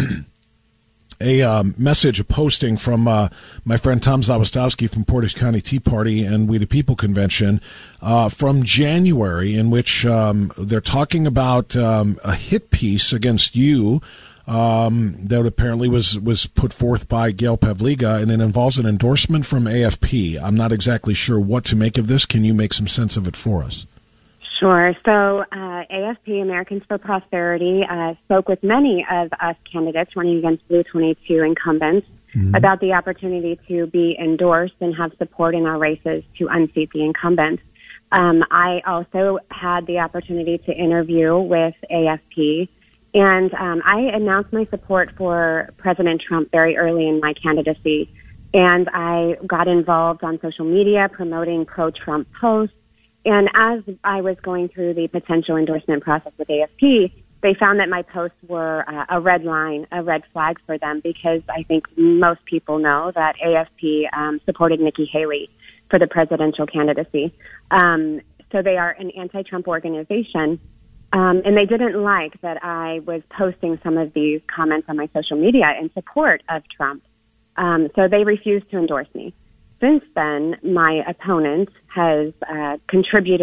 a message, a posting from my friend Tom Zawistowski from Portage County Tea Party and We the People Convention from January, in which they're talking about a hit piece against you that apparently was put forth by Gail Pavliga, and it involves an endorsement from AFP. I'm not exactly sure what to make of this. Can you make some sense of it for us? Sure. So AFP, Americans for Prosperity, spoke with many of us candidates running against Blue 22 incumbents about the opportunity to be endorsed and have support in our races to unseat the incumbents. I also had the opportunity to interview with AFP, and I announced my support for President Trump very early in my candidacy, and I got involved on social media promoting pro-Trump posts. And as I was going through the potential endorsement process with AFP, they found that my posts were a red line, a red flag for them, because I think most people know that AFP supported Nikki Haley for the presidential candidacy. So they are an anti-Trump organization, and they didn't like that I was posting some of these comments on my social media in support of Trump. So they refused to endorse me. Since then, my opponent has contributed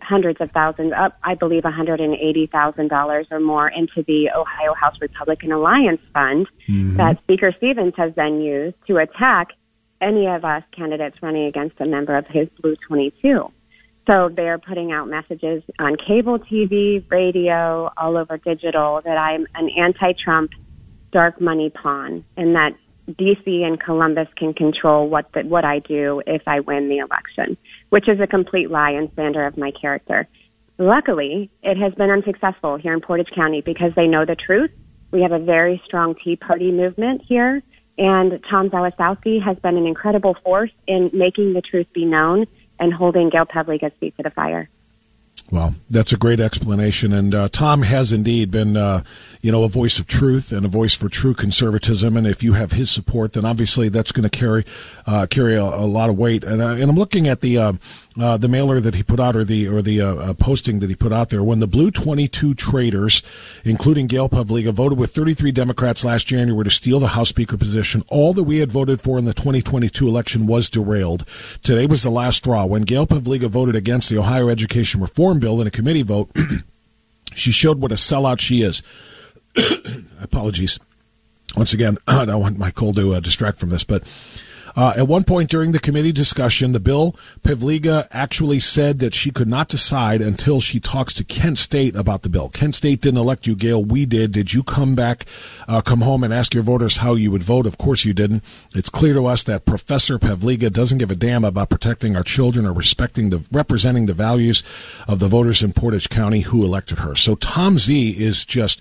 hundreds of thousands, up, I believe, $180,000 or more into the Ohio House Republican Alliance Fund that Speaker Stevens has then used to attack any of us candidates running against a member of his Blue 22. So they're putting out messages on cable TV, radio, all over digital that I'm an anti-Trump dark money pawn and that D.C. and Columbus can control what I do if I win the election, which is a complete lie and slander of my character. Luckily, it has been unsuccessful here in Portage County because they know the truth. We have a very strong Tea Party movement here, and Tom Zalesowski has been an incredible force in making the truth be known and holding Gail Pavliga's feet to the fire. Well, that's a great explanation, and Tom has indeed been, a voice of truth and a voice for true conservatism. And if you have his support, then obviously that's going to carry a lot of weight. And I'm looking at the mailer that he put out, or the posting that he put out there. When the Blue 22 traitors, including Gail Pavliga, voted with 33 Democrats last January to steal the House Speaker position, all that we had voted for in the 2022 election was derailed. Today was the last straw. When Gail Pavliga voted against the Ohio Education Reform Bill in a committee vote, she showed what a sellout she is. Apologies. Once again, I don't want my cold to distract from this, but at one point during the committee discussion, the bill, Pavliga actually said that she could not decide until she talks to Kent State about the bill. Kent State didn't elect you, Gail. We did. Did you come home and ask your voters how you would vote? Of course you didn't. It's clear to us that Professor Pavliga doesn't give a damn about protecting our children or representing the values of the voters in Portage County who elected her. So Tom Z is just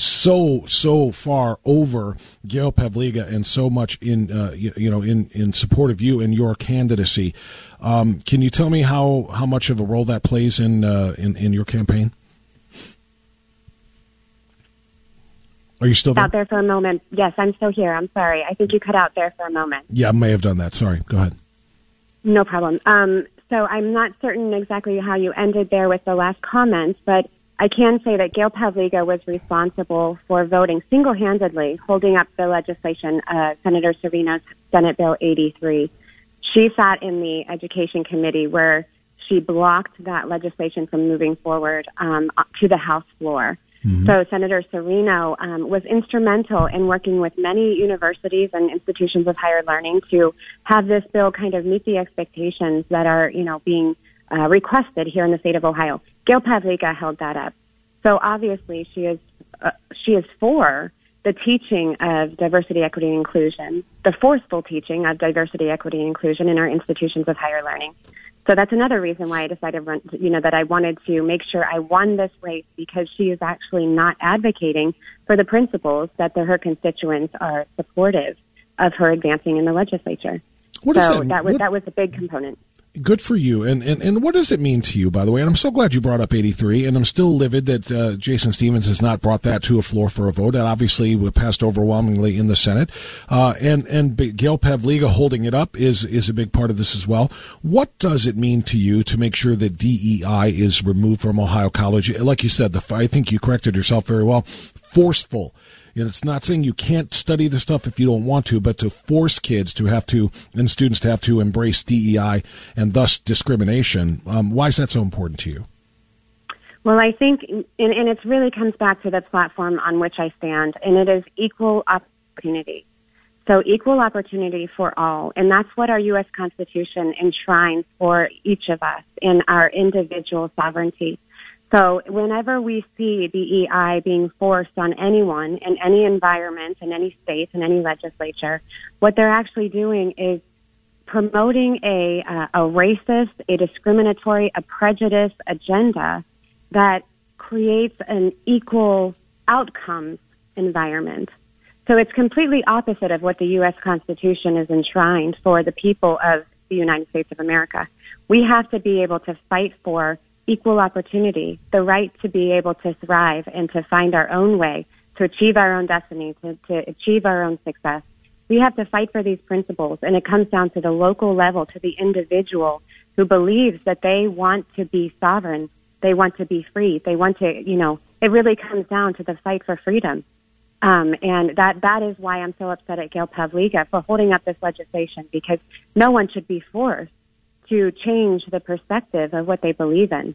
so far over Gail Pavliga and so much in support of you and your candidacy. Can you tell me how much of a role that plays in your campaign? Are you still there? Out there for a moment. Yes, I'm still here. I'm sorry. I think you cut out there for a moment. Yeah, I may have done that. Sorry. Go ahead. No problem. So I'm not certain exactly how you ended there with the last comment, but I can say that Gail Pavliga was responsible for voting single-handedly, holding up the legislation, Senator Servino's Senate Bill 83. She sat in the Education Committee where she blocked that legislation from moving forward to the House floor. Mm-hmm. So Senator Servino was instrumental in working with many universities and institutions of higher learning to have this bill kind of meet the expectations that are, being requested here in the state of Ohio. Gail Pavliga held that up. So obviously she is for the teaching of diversity, equity, and inclusion, the forceful teaching of diversity, equity, and inclusion in our institutions of higher learning. So that's another reason why I decided, that I wanted to make sure I won this race, because she is actually not advocating for the principles that her constituents are supportive of her advancing in the legislature. That was a big component. Good for you. And what does it mean to you, by the way? And I'm so glad you brought up 83, and I'm still livid that Jason Stevens has not brought that to a floor for a vote. And obviously, we passed overwhelmingly in the Senate. And Gail Pavliga holding it up is a big part of this as well. What does it mean to you to make sure that DEI is removed from Ohio College? Like you said, I think you corrected yourself very well. Forceful. It's not saying you can't study the stuff if you don't want to, but to force kids to have to, and students to have to embrace DEI and thus discrimination. Why is that so important to you? Well, I think, and it really comes back to the platform on which I stand, and it is equal opportunity. So equal opportunity for all, and that's what our U.S. Constitution enshrines for each of us in our individual sovereignty. So whenever we see DEI being forced on anyone in any environment, in any state, in any legislature, what they're actually doing is promoting a racist, a discriminatory, a prejudice agenda that creates an equal outcomes environment. So it's completely opposite of what the U.S. Constitution is enshrined for the people of the United States of America. We have to be able to fight for equal opportunity, the right to be able to thrive and to find our own way, to achieve our own destiny, to achieve our own success. We have to fight for these principles, and it comes down to the local level, to the individual who believes that they want to be sovereign, they want to be free, they want to, it really comes down to the fight for freedom. And that is why I'm so upset at Gail Pavliga for holding up this legislation, because no one should be forced to change the perspective of what they believe in.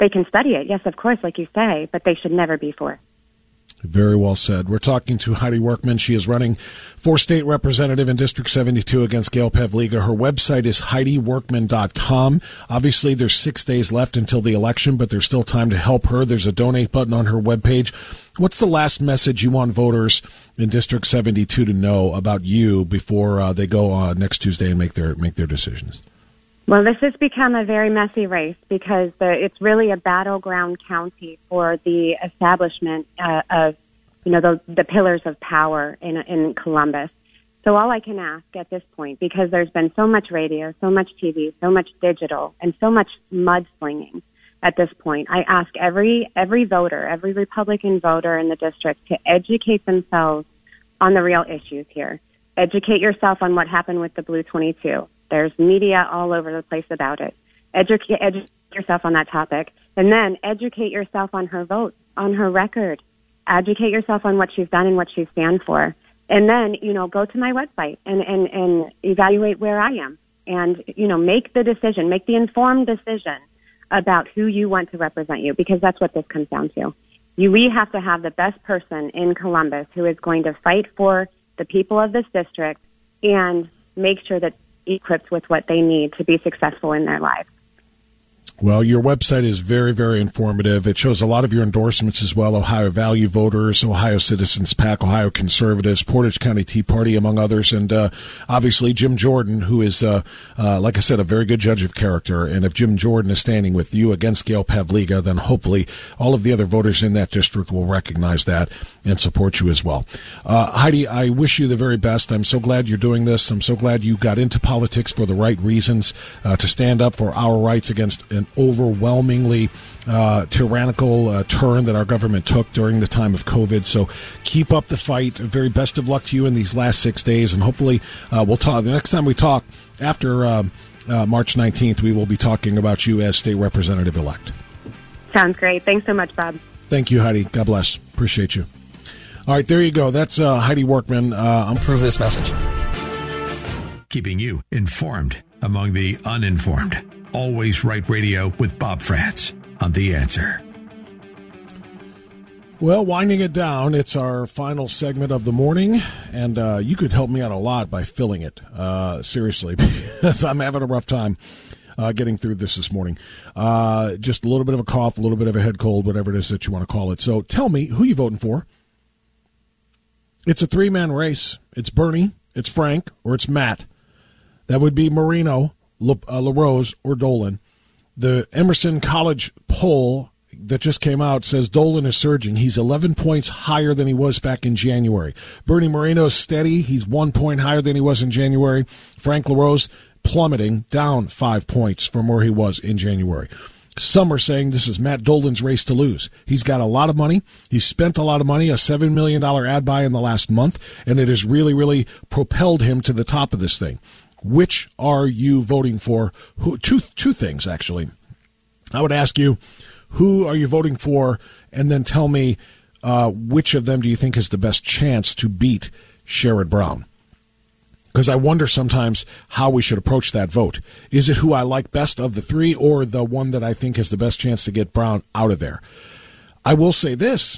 They can study it, yes, of course, like you say, but they should never be forced. Very well said. We're talking to Heidi Workman. She is running for state representative in District 72 against Gail Pavliga. Her website is HeidiWorkman.com. Obviously, there's 6 days left until the election, but there's still time to help her. There's a donate button on her webpage. What's the last message you want voters in District 72 to know about you before they go next Tuesday and make their decisions? Well, this has become a very messy race because it's really a battleground county for the establishment of, the pillars of power in Columbus. So all I can ask at this point, because there's been so much radio, so much TV, so much digital, and so much mudslinging at this point, I ask every voter, every Republican voter in the district to educate themselves on the real issues here. Educate yourself on what happened with the Blue 22. There's media all over the place about it. Educate yourself on that topic. And then educate yourself on her vote, on her record. Educate yourself on what she's done and what she stands for. And then, go to my website and evaluate where I am. And, make the decision, make the informed decision about who you want to represent you, because that's what this comes down to. We have to have the best person in Columbus who is going to fight for the people of this district and make sure that equipped with what they need to be successful in their lives. Well, your website is very, very informative. It shows a lot of your endorsements as well: Ohio Value Voters, Ohio Citizens PAC, Ohio Conservatives, Portage County Tea Party, among others, and obviously Jim Jordan, who is, like I said, a very good judge of character. And if Jim Jordan is standing with you against Gail Pavliga, then hopefully all of the other voters in that district will recognize that and support you as well. Heidi, I wish you the very best. I'm so glad you're doing this. I'm so glad you got into politics for the right reasons, to stand up for our rights against an overwhelmingly tyrannical turn that our government took during the time of COVID. So keep up the fight. Very best of luck to you in these last 6 days, and hopefully we'll talk. The next time we talk after March 19th, we will be talking about you as state representative-elect. Sounds great. Thanks so much, Bob. Thank you, Heidi. God bless. Appreciate you. All right, there you go. That's Heidi Workman. Approve this message. Keeping you informed among the uninformed. Always Right Radio with Bob Frantz on The Answer. Well, winding it down, it's our final segment of the morning, and you could help me out a lot by filling it, seriously, because I'm having a rough time getting through this morning. Just a little bit of a cough, a little bit of a head cold, whatever it is that you want to call it. So tell me, who you voting for? It's a three-man race. It's Bernie, it's Frank, or it's Matt. That would be Marino, LaRose, or Dolan. The Emerson College poll that just came out says Dolan is surging. He's 11 points higher than he was back in January. Bernie Moreno is steady. He's 1 point higher than he was in January. Frank LaRose plummeting, down 5 points from where he was in January. Some are saying this is Matt Dolan's race to lose. He's got a lot of money. He's spent a lot of money, a $7 million ad buy in the last month, and it has really, really propelled him to the top of this thing. Which are you voting for? Two things, actually. I would ask you, who are you voting for? And then tell me which of them do you think has the best chance to beat Sherrod Brown? Because I wonder sometimes how we should approach that vote. Is it who I like best of the three, or the one that I think has the best chance to get Brown out of there? I will say this.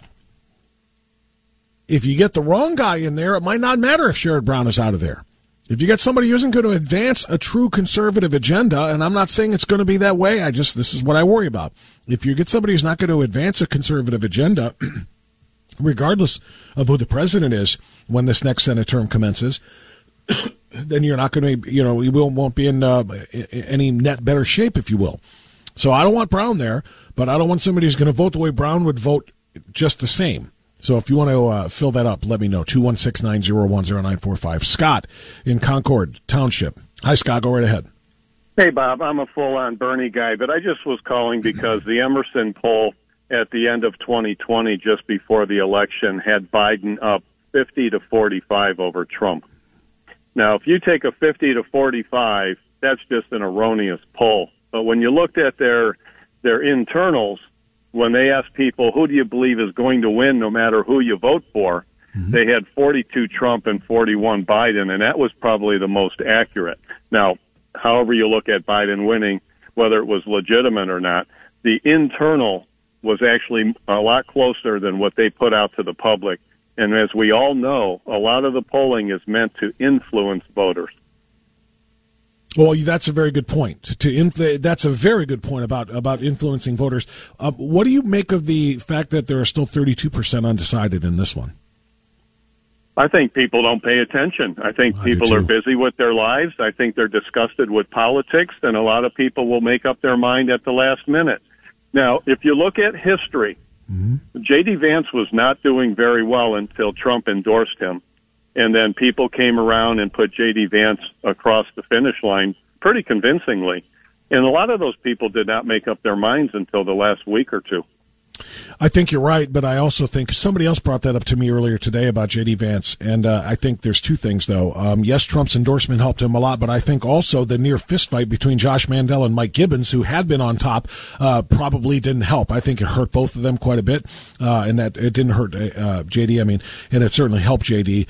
If you get the wrong guy in there, it might not matter if Sherrod Brown is out of there. If you get somebody who isn't going to advance a true conservative agenda, and I'm not saying it's going to be that way, this is what I worry about. If you get somebody who's not going to advance a conservative agenda, regardless of who the president is when this next Senate term commences, then you're not going to, you won't be in any net better shape, if you will. So I don't want Brown there, but I don't want somebody who's going to vote the way Brown would vote just the same. So if you want to fill that up, let me know. 216-901-0945. Scott in Concord Township. Hi, Scott. Go right ahead. Hey, Bob. I'm a full-on Bernie guy, but I just was calling because the Emerson poll at the end of 2020, just before the election, had Biden up 50-45 over Trump. Now, if you take a 50-45, that's just an erroneous poll. But when you looked at their internals, when they asked people, who do you believe is going to win no matter who you vote for, they had 42 Trump and 41 Biden, and that was probably the most accurate. Now, however you look at Biden winning, whether it was legitimate or not, the internal was actually a lot closer than what they put out to the public. And as we all know, a lot of the polling is meant to influence voters. Well, that's a very good point. That's a very good point about influencing voters. What do you make of the fact that there are still 32% undecided in this one? I think people don't pay attention. I think people are busy with their lives. I think they're disgusted with politics, and a lot of people will make up their mind at the last minute. Now, if you look at history, J.D. Vance was not doing very well until Trump endorsed him. And then people came around and put J.D. Vance across the finish line pretty convincingly. And a lot of those people did not make up their minds until the last week or two. I think you're right, but I also think somebody else brought that up to me earlier today about J.D. Vance, and I think there's two things, though. Yes, Trump's endorsement helped him a lot, but I think also the near fistfight between Josh Mandel and Mike Gibbons, who had been on top, probably didn't help. I think it hurt both of them quite a bit, and that it didn't hurt J.D., and it certainly helped J.D.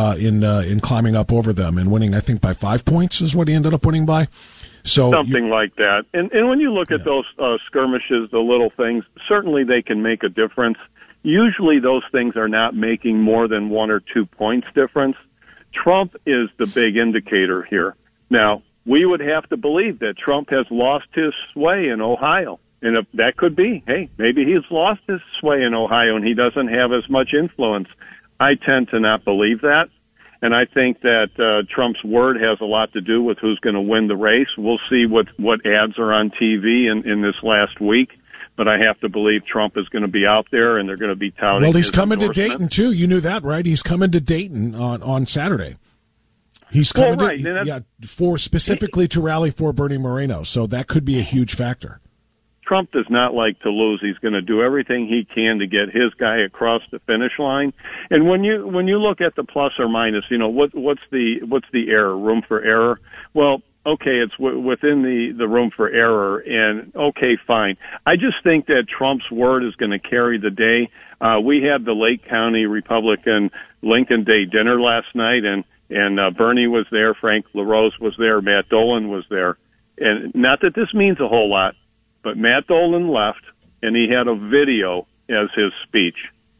in climbing up over them and winning, I think, by 5 points is what he ended up winning by. So something like that. And when you look at those skirmishes, the little things, certainly they can make a difference. Usually those things are not making more than 1 or 2 points difference. Trump is the big indicator here. Now, we would have to believe that Trump has lost his sway in Ohio. And if that could be, hey, maybe he's lost his sway in Ohio and he doesn't have as much influence. I tend to not believe that. And I think that Trump's word has a lot to do with who's going to win the race. We'll see what ads are on TV in this last week. But I have to believe Trump is going to be out there, and they're going to be touting. Well, he's coming to Dayton, too. You knew that, right? He's coming to Dayton on Saturday. He's coming for specifically to rally for Bernie Moreno. So that could be a huge factor. Trump does not like to lose. He's going to do everything he can to get his guy across the finish line. And when you look at the plus or minus, what's the error? Room for error? Well, okay, it's within the room for error, and okay, fine. I just think that Trump's word is going to carry the day. We had the Lake County Republican Lincoln Day dinner last night, and Bernie was there, Frank LaRose was there, Matt Dolan was there, and not that this means a whole lot. But Matt Dolan left, and he had a video as his speech.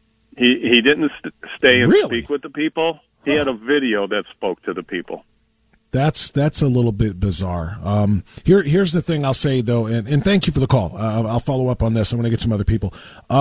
He didn't stay and speak with the people. He had a video that spoke to the people. That's a little bit bizarre. Here's the thing I'll say, though, and thank you for the call. I'll follow up on this. I'm going to get some other people.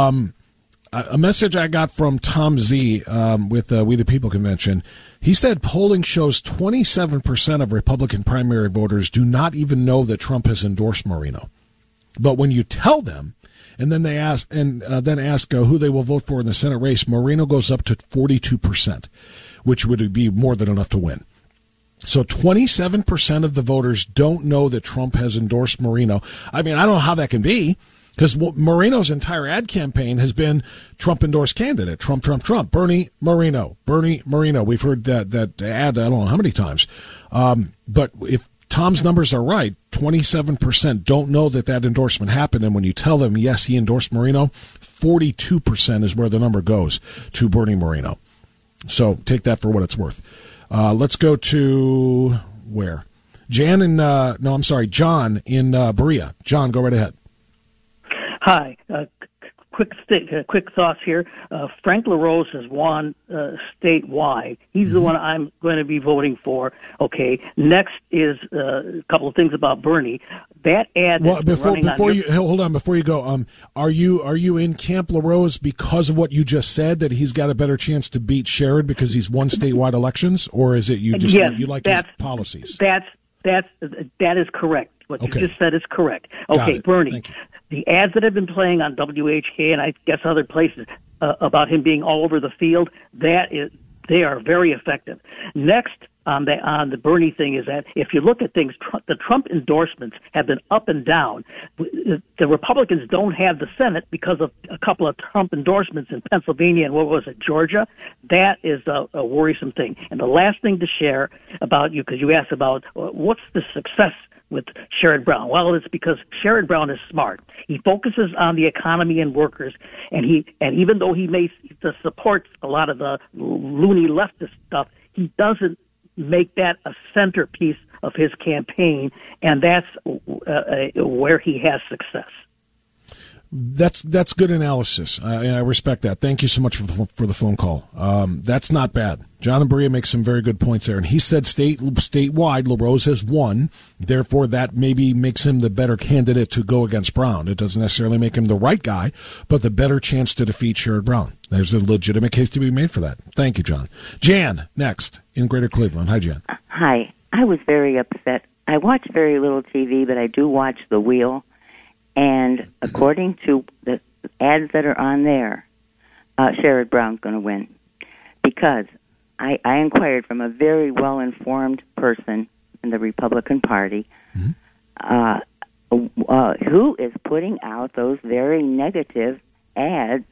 A message I got from Tom Z with We the People convention. He said polling shows 27% of Republican primary voters do not even know that Trump has endorsed Moreno. But when you tell them, and then they ask, who they will vote for in the Senate race, Moreno goes up to 42%, which would be more than enough to win. So 27% of the voters don't know that Trump has endorsed Moreno. I mean, I don't know how that can be, because Moreno's entire ad campaign has been Trump-endorsed candidate, Trump, Trump, Trump, Bernie Moreno, Bernie Moreno. We've heard that ad I don't know how many times. But if Tom's numbers are right, 27% don't know that endorsement happened, and when you tell them, yes, he endorsed Moreno, 42% is where the number goes to Bernie Moreno. So take that for what it's worth. Let's go to where? John in Berea. John, go right ahead. Hi. Quick thoughts here. Frank LaRose has won statewide. He's the one I'm going to be voting for. Okay. Next is a couple of things about Bernie. That ad. Well, before you go, are you in Camp LaRose because of what you just said, that he's got a better chance to beat Sherrod because he's won statewide elections, or is it you like his policies? That is correct. What you just said is correct. Okay, Bernie. The ads that have been playing on WHK and I guess other places about him being all over the field, they are very effective. Next on the Bernie thing is that if you look at things, the Trump endorsements have been up and down. The Republicans don't have the Senate because of a couple of Trump endorsements in Pennsylvania and Georgia. That is a worrisome thing. And the last thing to share about you, because you asked about what's the success with Sherrod Brown. Well, it's because Sherrod Brown is smart. He focuses on the economy and workers, and even though he may support a lot of the loony leftist stuff, he doesn't make that a centerpiece of his campaign, and that's where he has success. That's good analysis. I respect that. Thank you so much for the phone call. That's not bad. John and Berea makes some very good points there. And he said statewide, LaRose has won. Therefore, that maybe makes him the better candidate to go against Brown. It doesn't necessarily make him the right guy, but the better chance to defeat Sherrod Brown. There's a legitimate case to be made for that. Thank you, John. Jan, next, in Greater Cleveland. Hi, Jan. Hi. I was very upset. I watch very little TV, but I do watch The Wheel. And according to the ads that are on there, Sherrod Brown's going to win. Because I inquired from a very well-informed person in the Republican Party who is putting out those very negative ads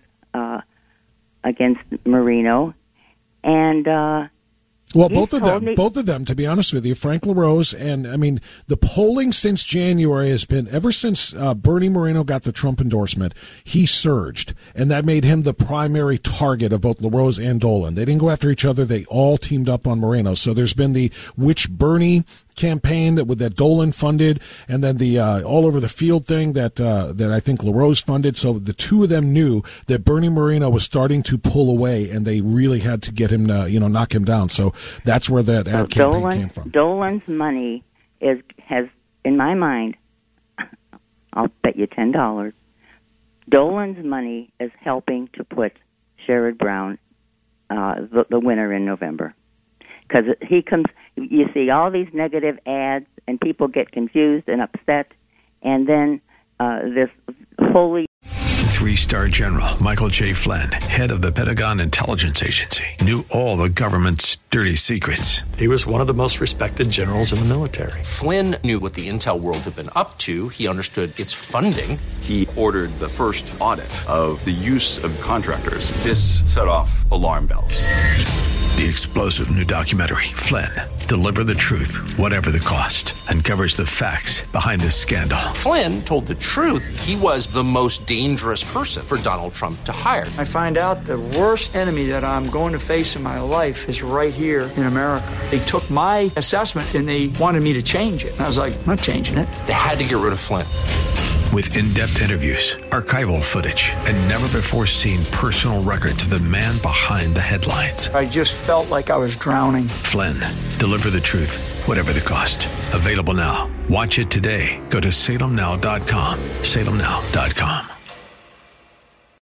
against Marino. And well, both of them, to be honest with you, Frank LaRose, and I mean, the polling since January has been, ever since Bernie Moreno got the Trump endorsement, he surged, and that made him the primary target of both LaRose and Dolan. They didn't go after each other. They all teamed up on Moreno. So there's been the Which Bernie campaign that Dolan funded, and then the all over the field thing that I think LaRose funded. So the two of them knew that Bernie Moreno was starting to pull away, and they really had to get him to knock him down. So that's where that ad campaign came from. Dolan's money has in my mind, I'll bet you $10. Dolan's money is helping to put Sherrod Brown the winner in November. Because he comes, you see all these negative ads, and people get confused and upset, and then this holy... 3-star General Michael J. Flynn, head of the Pentagon Intelligence Agency, knew all the government's dirty secrets. He was one of the most respected generals in the military. Flynn knew what the intel world had been up to. He understood its funding. He ordered the first audit of the use of contractors. This set off alarm bells. The explosive new documentary, Flynn, Deliver the Truth, Whatever the Cost, uncovers the facts behind this scandal. Flynn told the truth. He was the most dangerous person for Donald Trump to hire. I find out the worst enemy that I'm going to face in my life is right here in America. They took my assessment and they wanted me to change it. And I was like, I'm not changing it. They had to get rid of Flynn. With in-depth interviews, archival footage, and never-before-seen personal records of the man behind the headlines. I just felt like I was drowning. Flynn, Deliver the Truth, Whatever the Cost. Available now. Watch it today. Go to salemnow.com. salemnow.com.